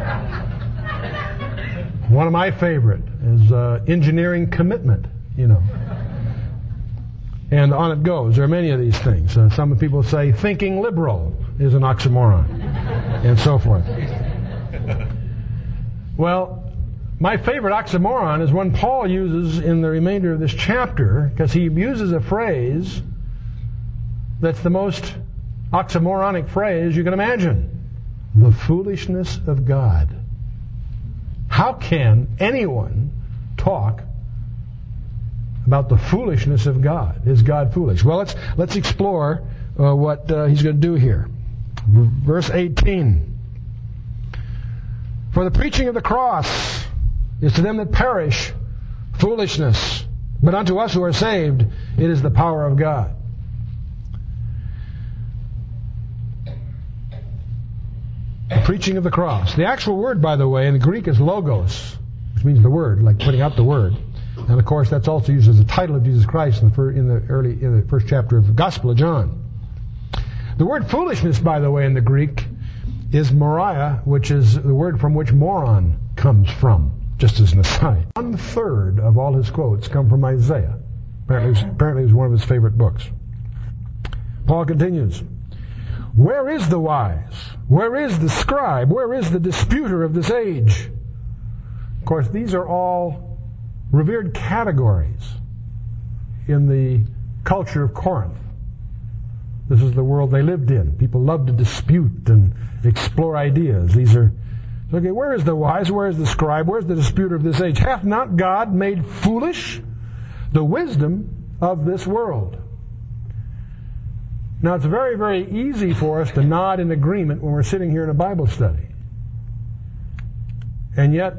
One of my favorite is uh, engineering commitment, you know. And on it goes. There are many of these things. Uh, some people say thinking liberal is an oxymoron, and so forth. Well, my favorite oxymoron is one Paul uses in the remainder of this chapter, because he uses a phrase that's the most oxymoronic phrase you can imagine. The foolishness of God. How can anyone talk about the foolishness of God? Is God foolish? Well, let's let's explore uh, what uh, he's going to do here. Verse eighteen. For the preaching of the cross is to them that perish foolishness, but unto us who are saved it is the power of God. The preaching of the cross. The actual word, by the way, in the Greek is logos, which means the word, like putting out the word. And of course, that's also used as a title of Jesus Christ in the, fir- in the early, in the first chapter of the Gospel of John. The word foolishness, by the way, in the Greek is moria, which is the word from which moron comes from. Just as an aside, one third of all his quotes come from Isaiah. Apparently, it was, apparently, it was one of his favorite books. Paul continues. Where is the wise? Where is the scribe? Where is the disputer of this age? Of course, these are all revered categories in the culture of Corinth. This is the world they lived in. People loved to dispute and explore ideas. These are, okay, where is the wise? Where is the scribe? Where is the disputer of this age? Hath not God made foolish the wisdom of this world? Now, it's very, very easy for us to nod in agreement when we're sitting here in a Bible study. And yet,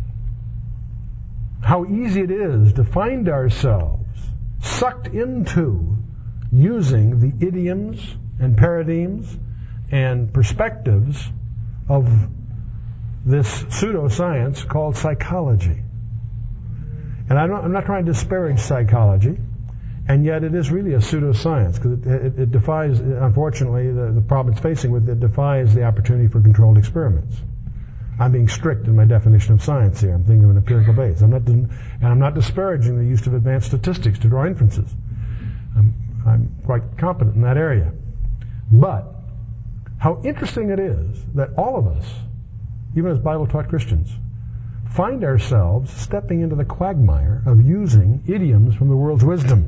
how easy it is to find ourselves sucked into using the idioms and paradigms and perspectives of this pseudoscience called psychology. And I don't, I'm not trying to disparage psychology. And yet it is really a pseudoscience, because it, it, it defies, unfortunately, the, the problem it's facing with it defies the opportunity for controlled experiments. I'm being strict in my definition of science here. I'm thinking of an empirical base. I'm not, and I'm not disparaging the use of advanced statistics to draw inferences. I'm, I'm quite competent in that area. But how interesting it is that all of us, even as Bible-taught Christians, find ourselves stepping into the quagmire of using idioms from the world's wisdom.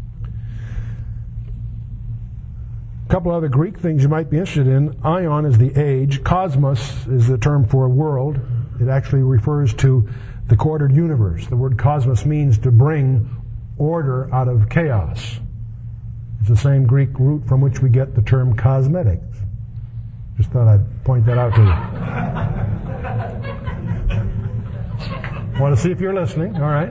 A couple other Greek things you might be interested in. Ion is the age. Cosmos is the term for world. It actually refers to the coordinated universe. The word cosmos means to bring order out of chaos. It's the same Greek root from which we get the term cosmetics. Just thought I'd point that out to you. Want to see if you're listening? All right.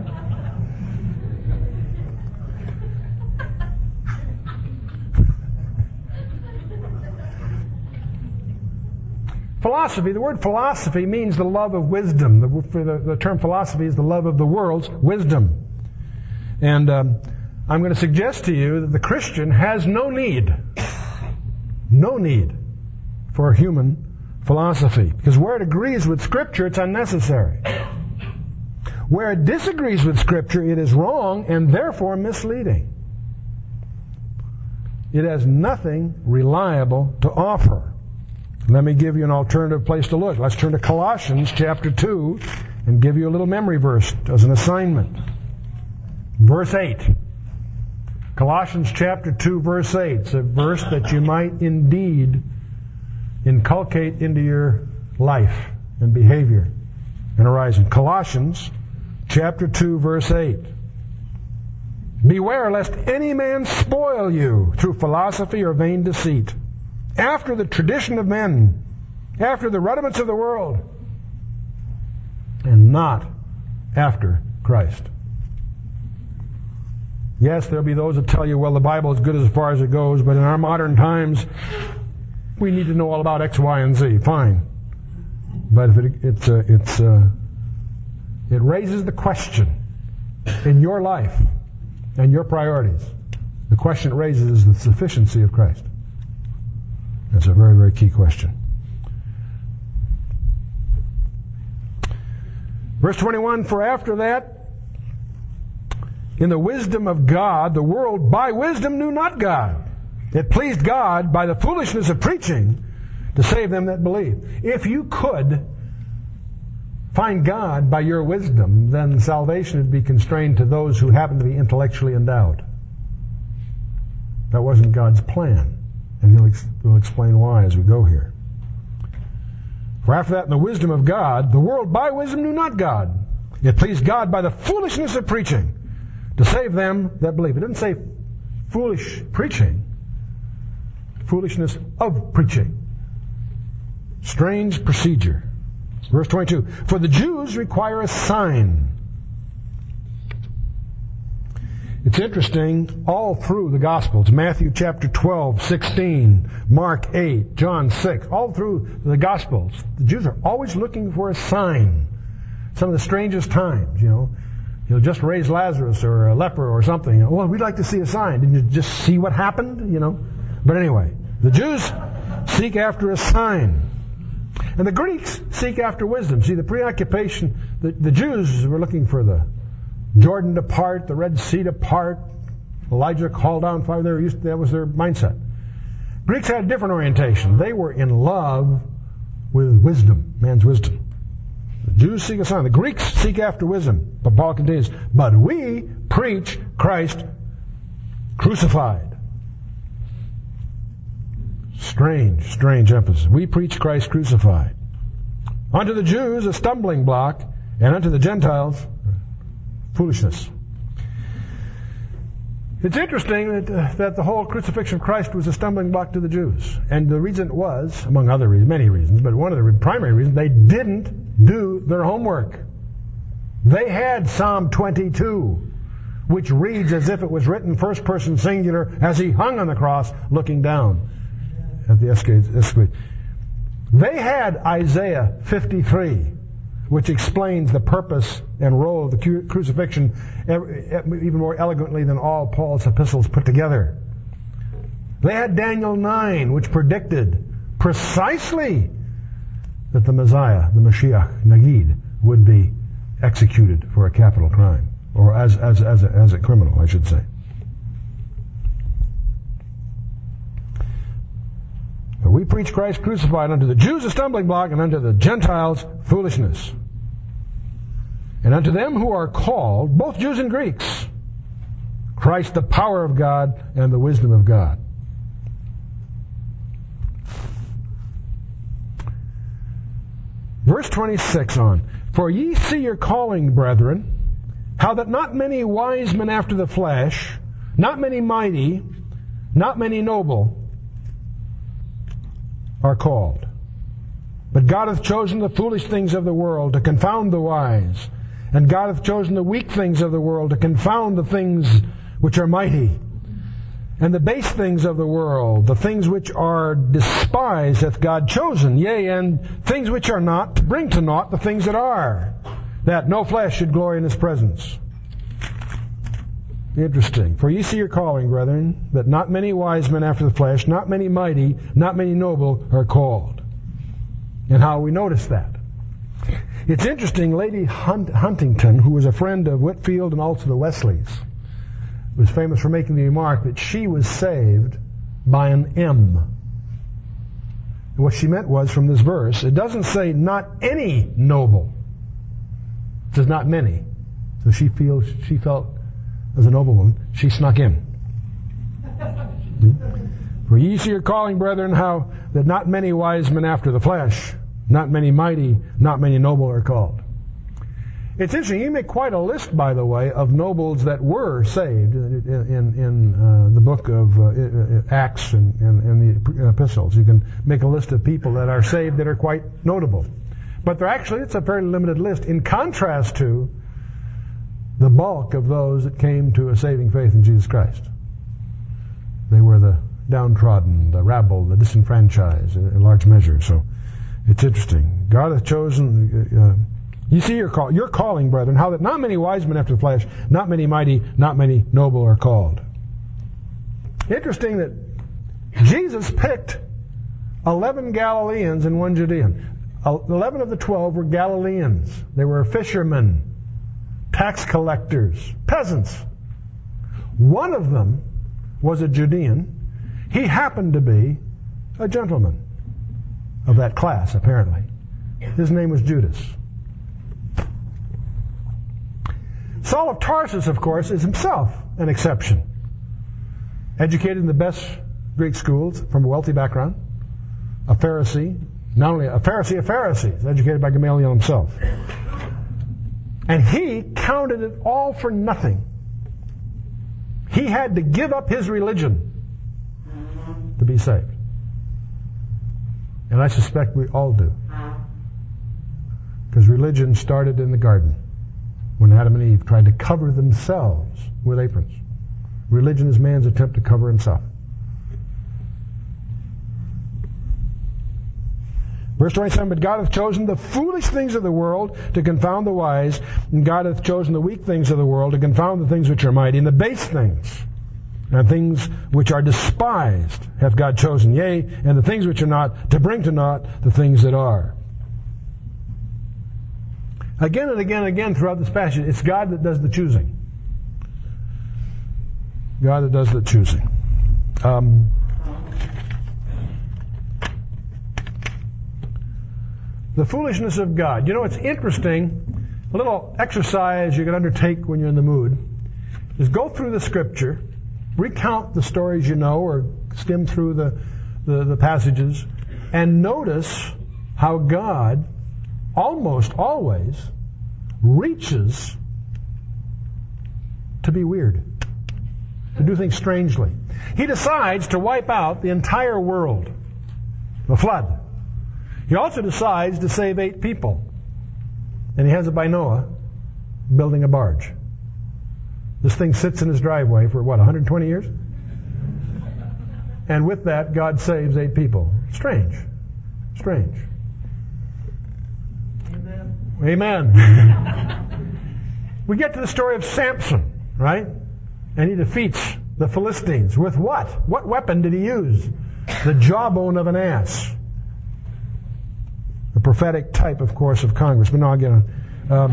Philosophy, the word philosophy means the love of wisdom. The, the, the term philosophy is the love of the world's wisdom. And um, I'm going to suggest to you that the Christian has no need, no need for human philosophy. Because where it agrees with Scripture, it's unnecessary. Where it disagrees with Scripture, it is wrong and therefore misleading. It has nothing reliable to offer. Let me give you an alternative place to look. Let's turn to Colossians chapter two and give you a little memory verse as an assignment. Verse eight. Colossians chapter two, verse eight. It's a verse that you might indeed inculcate into your life and behavior and horizon. Colossians chapter two, verse eight. Beware lest any man spoil you through philosophy or vain deceit, after the tradition of men, after the rudiments of the world, and not after Christ. Yes, there'll be those that tell you, well, the Bible is good as far as it goes, but in our modern times, we need to know all about X, Y, and Z. Fine. But if it, it's, uh, it's, uh, it raises the question in your life and your priorities. The question it raises is the sufficiency of Christ. That's a very, very key question. Verse twenty-one, for after that, in the wisdom of God, the world by wisdom knew not God. It pleased God by the foolishness of preaching to save them that believe. If you could find God by your wisdom, then salvation would be constrained to those who happen to be intellectually endowed. That wasn't God's plan. And he'll, ex- he'll explain why as we go here. For after that, in the wisdom of God, the world by wisdom knew not God. It pleased God by the foolishness of preaching to save them that believe. It didn't say foolish preaching. Foolishness of preaching. Strange procedure. Verse twenty-two. For the Jews require a sign. It's interesting, all through the Gospels, Matthew chapter twelve, sixteen, Mark eight, John six, all through the Gospels, the Jews are always looking for a sign. Some of the strangest times, you know. You'll just raise Lazarus or a leper or something. Well, we'd like to see a sign. Didn't you just see what happened? You know. But anyway, the Jews seek after a sign. And the Greeks seek after wisdom. See, the preoccupation, the, the Jews were looking for the Jordan to part, the Red Sea to part. Elijah called down fire. They were used to, that was their mindset. Greeks had a different orientation. They were in love with wisdom, man's wisdom. The Jews seek a sign. The Greeks seek after wisdom. But Paul continues, but we preach Christ crucified. Strange, strange emphasis. We preach Christ crucified. Unto the Jews a stumbling block, and unto the Gentiles foolishness. It's interesting that, uh, that the whole crucifixion of Christ was a stumbling block to the Jews. And the reason it was, among other reasons, many reasons, but one of the primary reasons, they didn't do their homework. They had Psalm twenty-two, which reads as if it was written first person singular as he hung on the cross looking down at the escapade. They had Isaiah fifty-three, which explains the purpose and role of the cru- crucifixion even more elegantly than all Paul's epistles put together. They had Daniel nine, which predicted precisely that the Messiah, the Mashiach, Nagid, would be executed for a capital crime, or as as as a, as a criminal, I should say. But we preach Christ crucified, unto the Jews a stumbling block, and unto the Gentiles foolishness. And unto them who are called, both Jews and Greeks, Christ the power of God and the wisdom of God. Verse twenty-six on. For ye see your calling, brethren, how that not many wise men after the flesh, not many mighty, not many noble, are called. But God hath chosen the foolish things of the world to confound the wise. And God hath chosen the weak things of the world to confound the things which are mighty. And the base things of the world, the things which are despised, hath God chosen, yea, and things which are not, to bring to naught the things that are, that no flesh should glory in his presence. Interesting. For ye see your calling, brethren, that not many wise men after the flesh, not many mighty, not many noble are called. And how we notice that. It's interesting, Lady Hunt- Huntington, who was a friend of Whitefield and also the Wesleys, was famous for making the remark that she was saved by an M. And what she meant was, from this verse, it doesn't say not any noble. It says not many. So she feels she felt as a noblewoman, she snuck in. For ye see your calling, brethren, how that not many wise men after the flesh, not many mighty, not many noble are called. It's interesting. You make quite a list, by the way, of nobles that were saved in, in, in uh, the book of uh, Acts and, and, and the epistles. You can make a list of people that are saved that are quite notable. But they're actually, it's a fairly limited list in contrast to the bulk of those that came to a saving faith in Jesus Christ. They were the downtrodden, the rabble, the disenfranchised, in large measure. So it's interesting. God hath chosen... Uh, You see your call, your calling, brethren, how that not many wise men after the flesh, not many mighty, not many noble are called. Interesting that Jesus picked eleven Galileans and one Judean. Eleven of the twelve were Galileans. They were fishermen, tax collectors, peasants. One of them was a Judean. He happened to be a gentleman of that class, apparently. His name was Judas. Saul of Tarsus, of course, is himself an exception. educated in the best Greek schools from a wealthy background, a Pharisee, not only a Pharisee of Pharisees, educated by Gamaliel himself. And he counted it all for nothing. He had to give up his religion to be saved. And I suspect we all do. Because religion started in the garden when Adam and Eve tried to cover themselves with aprons. Religion is man's attempt to cover himself. Verse twenty-seven, but God hath chosen the foolish things of the world to confound the wise, and God hath chosen the weak things of the world to confound the things which are mighty, and the base things, and things which are despised hath God chosen, yea, and the things which are not, to bring to naught the things that are. Again and again and again throughout this passage, it's God that does the choosing. God that does the choosing. Um, the foolishness of God. You know, it's interesting, a little exercise you can undertake when you're in the mood, is go through the Scripture, recount the stories you know, or skim through the, the, the passages, and notice how God almost always reaches to be weird, to do things strangely. He decides to wipe out the entire world, the flood. He also decides to save eight people, and he has it by Noah building a barge. This thing sits in his driveway for, what, one hundred twenty years? And with that, God saves eight people. Strange. Strange. Amen. Amen. We get to the story of Samson, right? And he defeats the Philistines. With what? What weapon did he use? The jawbone of an ass. A prophetic type, of course, of Congress. But no, I'll get on. Um,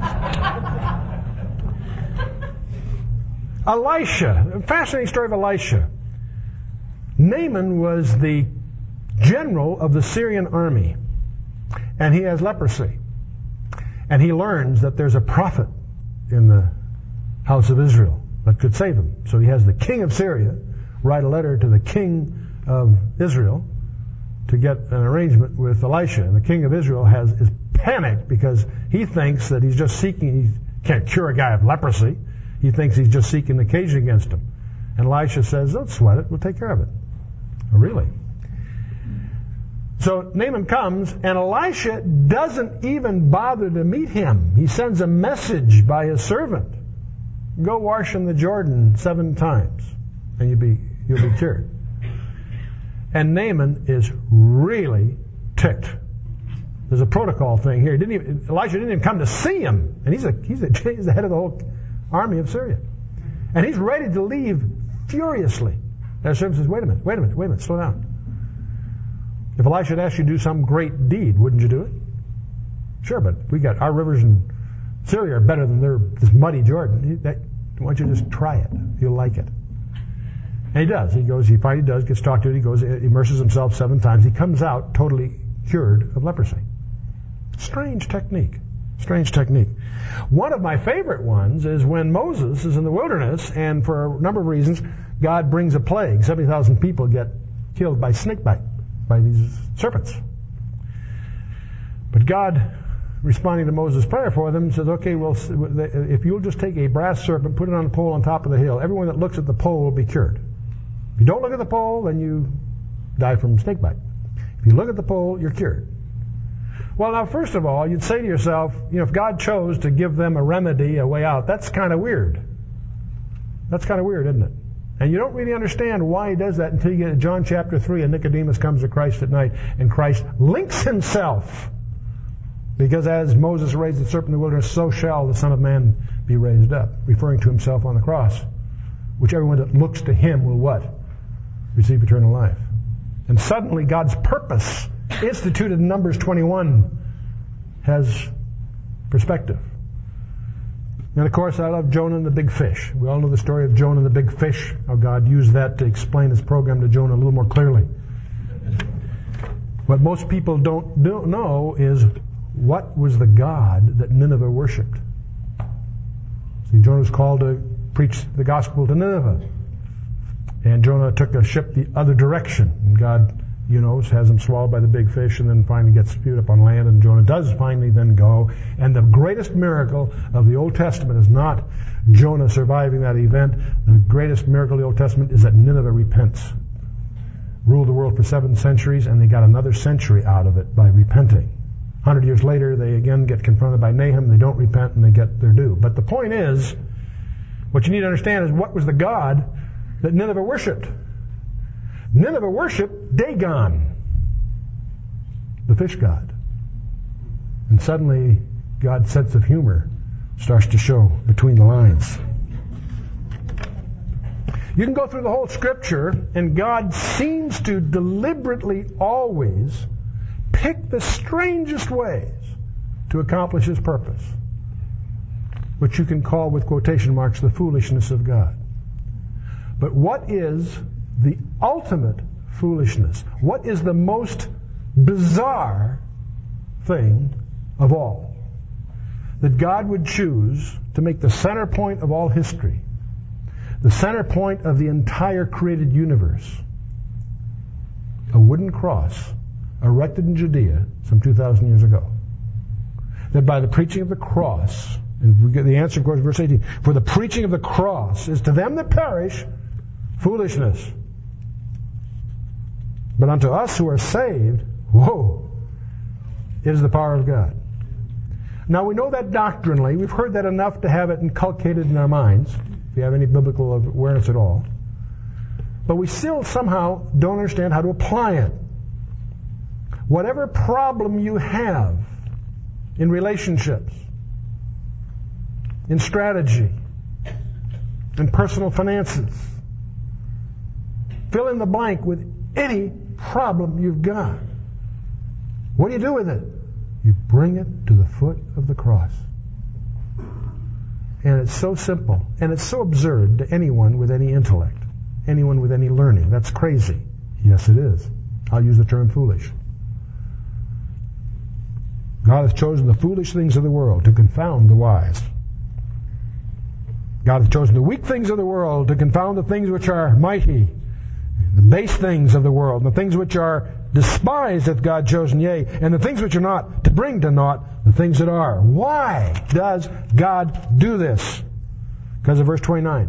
Elisha. A fascinating story of Elisha. Naaman was the general of the Syrian army. And he has leprosy. And he learns that there's a prophet in the house of Israel that could save him. So he has the king of Syria write a letter to the king of Israel to get an arrangement with Elisha. And the king of Israel has is panicked because he thinks that he's just seeking, he can't cure a guy of leprosy. He thinks he's just seeking an occasion against him. And Elisha says, don't sweat it, we'll take care of it. Oh, really? So Naaman comes, and Elisha doesn't even bother to meet him. He sends a message by his servant. Go wash in the Jordan seven times, and you'll be, you'll be cured. And Naaman is really ticked. There's a protocol thing here. He didn't even, Elisha didn't even come to see him. And he's, a, he's, a, he's the head of the whole army of Syria. And he's ready to leave furiously. And the servant says, wait a minute, wait a minute, wait a minute, slow down. If Elisha had asked you to do some great deed, wouldn't you do it? Sure, but we got our rivers in Syria are better than their this muddy Jordan. That, why don't you just try it? You'll like it. And he does. He goes, he finally does, gets talked to it, he goes, immerses himself seven times. He comes out totally cured of leprosy. Strange technique. Strange technique. One of my favorite ones is when Moses is in the wilderness, and for a number of reasons, God brings a plague. seventy thousand people get killed by snake bite, by these serpents. But God, responding to Moses' prayer for them, says, okay, well, if you'll just take a brass serpent, put it on a pole on top of the hill, everyone that looks at the pole will be cured. If you don't look at the pole, then you die from snake bite. If you look at the pole, you're cured. Well, now, first of all, you'd say to yourself, you know, if God chose to give them a remedy, a way out, that's kind of weird. That's kind of weird, isn't it? And you don't really understand why he does that until you get to John chapter three, and Nicodemus comes to Christ at night, and Christ links himself. Because as Moses raised the serpent in the wilderness, so shall the Son of Man be raised up, referring to himself on the cross. Which everyone that looks to him will what? Receive eternal life. And suddenly God's purpose, instituted in Numbers twenty-one, has perspective. And of course, I love Jonah and the big fish. We all know the story of Jonah and the big fish, how God used that to explain his program to Jonah a little more clearly. What most people don't know is what was the God that Nineveh worshipped. See, Jonah was called to preach the gospel to Nineveh. And Jonah took a ship the other direction. And God, you know, has him swallowed by the big fish and then finally gets spewed up on land. And Jonah does finally then go. And the greatest miracle of the Old Testament is not Jonah surviving that event. The greatest miracle of the Old Testament is that Nineveh repents. Ruled the world for seven centuries, and they got another century out of it by repenting. A hundred years later, they again get confronted by Nahum. They don't repent, and they get their due. But the point is, what you need to understand is what was the God that Nineveh worshipped? Nineveh worshipped Dagon, the fish god. And suddenly, God's sense of humor starts to show between the lines. You can go through the whole Scripture, and God seems to deliberately always pick the strangest ways to accomplish His purpose, which you can call with quotation marks the foolishness of God. But what is the ultimate foolishness? What is the most bizarre thing of all? That God would choose to make the center point of all history, the center point of the entire created universe, a wooden cross erected in Judea some two thousand years ago. That by the preaching of the cross, and we get the answer, of course, verse eighteen, for the preaching of the cross is to them that perish foolishness. But unto us who are saved, whoa, it is the power of God. Now we know that doctrinally. We've heard that enough to have it inculcated in our minds, if you have any biblical awareness at all. But we still somehow don't understand how to apply it. Whatever problem you have in relationships, in strategy, in personal finances, fill in the blank with any problem you've got. What do you do with it? You bring it to the foot of the cross. And it's so simple, and it's so absurd to anyone with any intellect, anyone with any learning. That's crazy. Yes, it is. I'll use the term foolish. God has chosen the foolish things of the world to confound the wise. God has chosen the weak things of the world to confound the things which are mighty, the base things of the world, the things which are despised hath God chosen, yea, and the things which are not, to bring to naught the things that are. Why does God do this? Because of verse twenty-nine.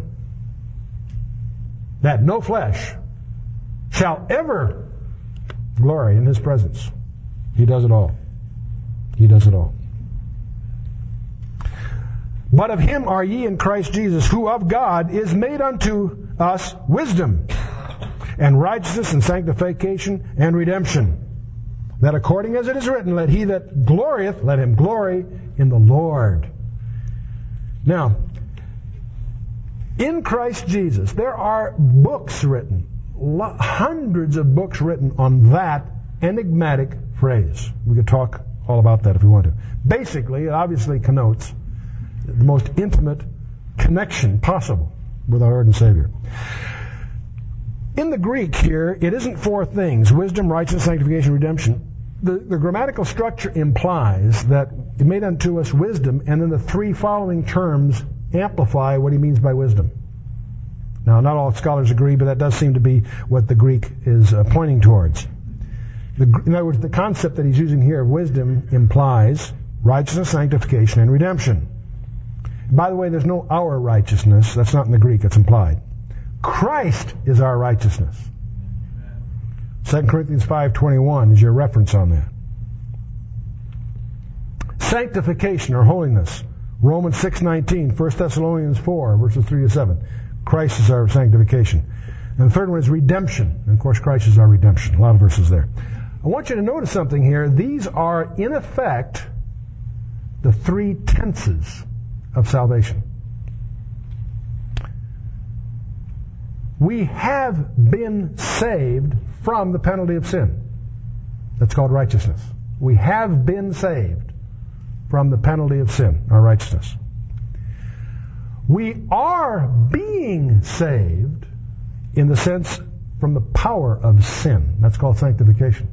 That no flesh shall ever glory in His presence. He does it all. He does it all. But of Him are ye in Christ Jesus, who of God is made unto us wisdom, and righteousness, and sanctification, and redemption. That according as it is written, let he that glorieth, let him glory in the Lord. Now, in Christ Jesus, there are books written, hundreds of books written on that enigmatic phrase. We could talk all about that if we want to. Basically, it obviously connotes the most intimate connection possible with our Lord and Savior. In the Greek here, it isn't four things: wisdom, righteousness, sanctification, redemption. The, the grammatical structure implies that it made unto us wisdom, and then the three following terms amplify what he means by wisdom. Now, not all scholars agree, but that does seem to be what the Greek is uh, pointing towards. The, in other words, the concept that he's using here of wisdom implies righteousness, sanctification, and redemption. By the way, there's no our righteousness. That's not in the Greek. It's implied. Christ is our righteousness. Second Corinthians five twenty-one is your reference on that. Sanctification or holiness. Romans six nineteen, First Thessalonians four, verses three to seven. Christ is our sanctification. And the third one is redemption. And of course, Christ is our redemption. A lot of verses there. I want you to notice something here. These are, in effect, the three tenses of salvation. We have been saved from the penalty of sin. That's called righteousness. We have been saved from the penalty of sin, our righteousness. We are being saved in the sense from the power of sin. That's called sanctification.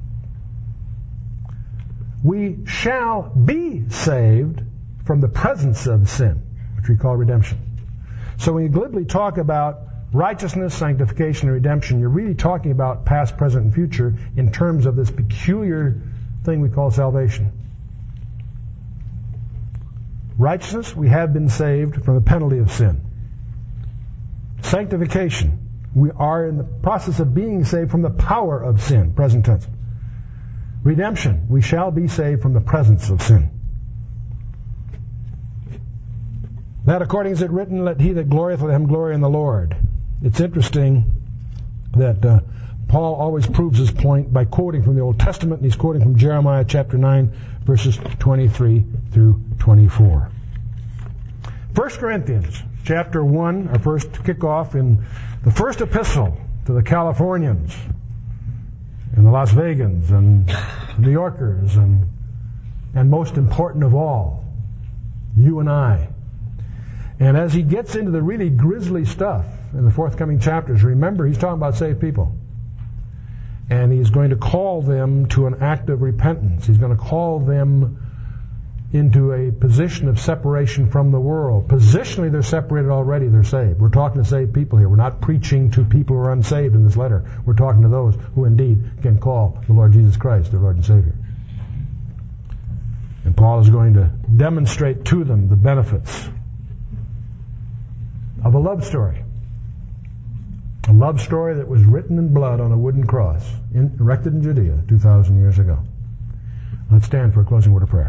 We shall be saved from the presence of sin, which we call redemption. So when you glibly talk about righteousness, sanctification, and redemption, you're really talking about past, present, and future in terms of this peculiar thing we call salvation. Righteousness, we have been saved from the penalty of sin. Sanctification, we are in the process of being saved from the power of sin, present tense. Redemption, we shall be saved from the presence of sin. That according as it written, let he that glorieth, let him glory in the Lord. It's interesting that uh, Paul always proves his point by quoting from the Old Testament, and he's quoting from Jeremiah chapter nine, verses twenty-three through twenty-four. First Corinthians chapter one, our first kickoff in the first epistle to the Californians and the Las Vegans and New Yorkers and, and most important of all, you and I. And as he gets into the really grisly stuff in the forthcoming chapters, remember, he's talking about saved people. And he's going to call them to an act of repentance. He's going to call them into a position of separation from the world. Positionally, they're separated already. They're saved. We're talking to saved people here. We're not preaching to people who are unsaved in this letter. We're talking to those who indeed can call the Lord Jesus Christ their Lord and Savior. And Paul is going to demonstrate to them the benefits of a love story. A love story that was written in blood on a wooden cross, in, erected in Judea two thousand years ago. Let's stand for a closing word of prayer.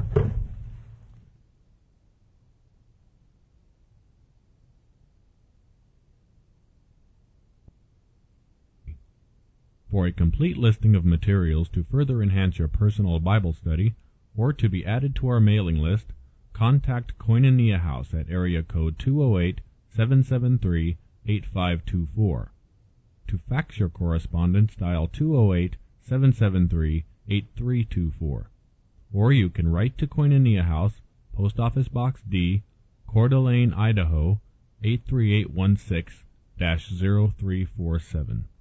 For a complete listing of materials to further enhance your personal Bible study, or to be added to our mailing list, contact Koinonia House at area code two oh eight, seven seven three, eight five two four. To fax your correspondence, dial two oh eight, seven seven three, eight three two four. Or you can write to Koinonia House, Post Office Box D, Coeur d'Alene, Idaho, eight three eight one six, zero three four seven.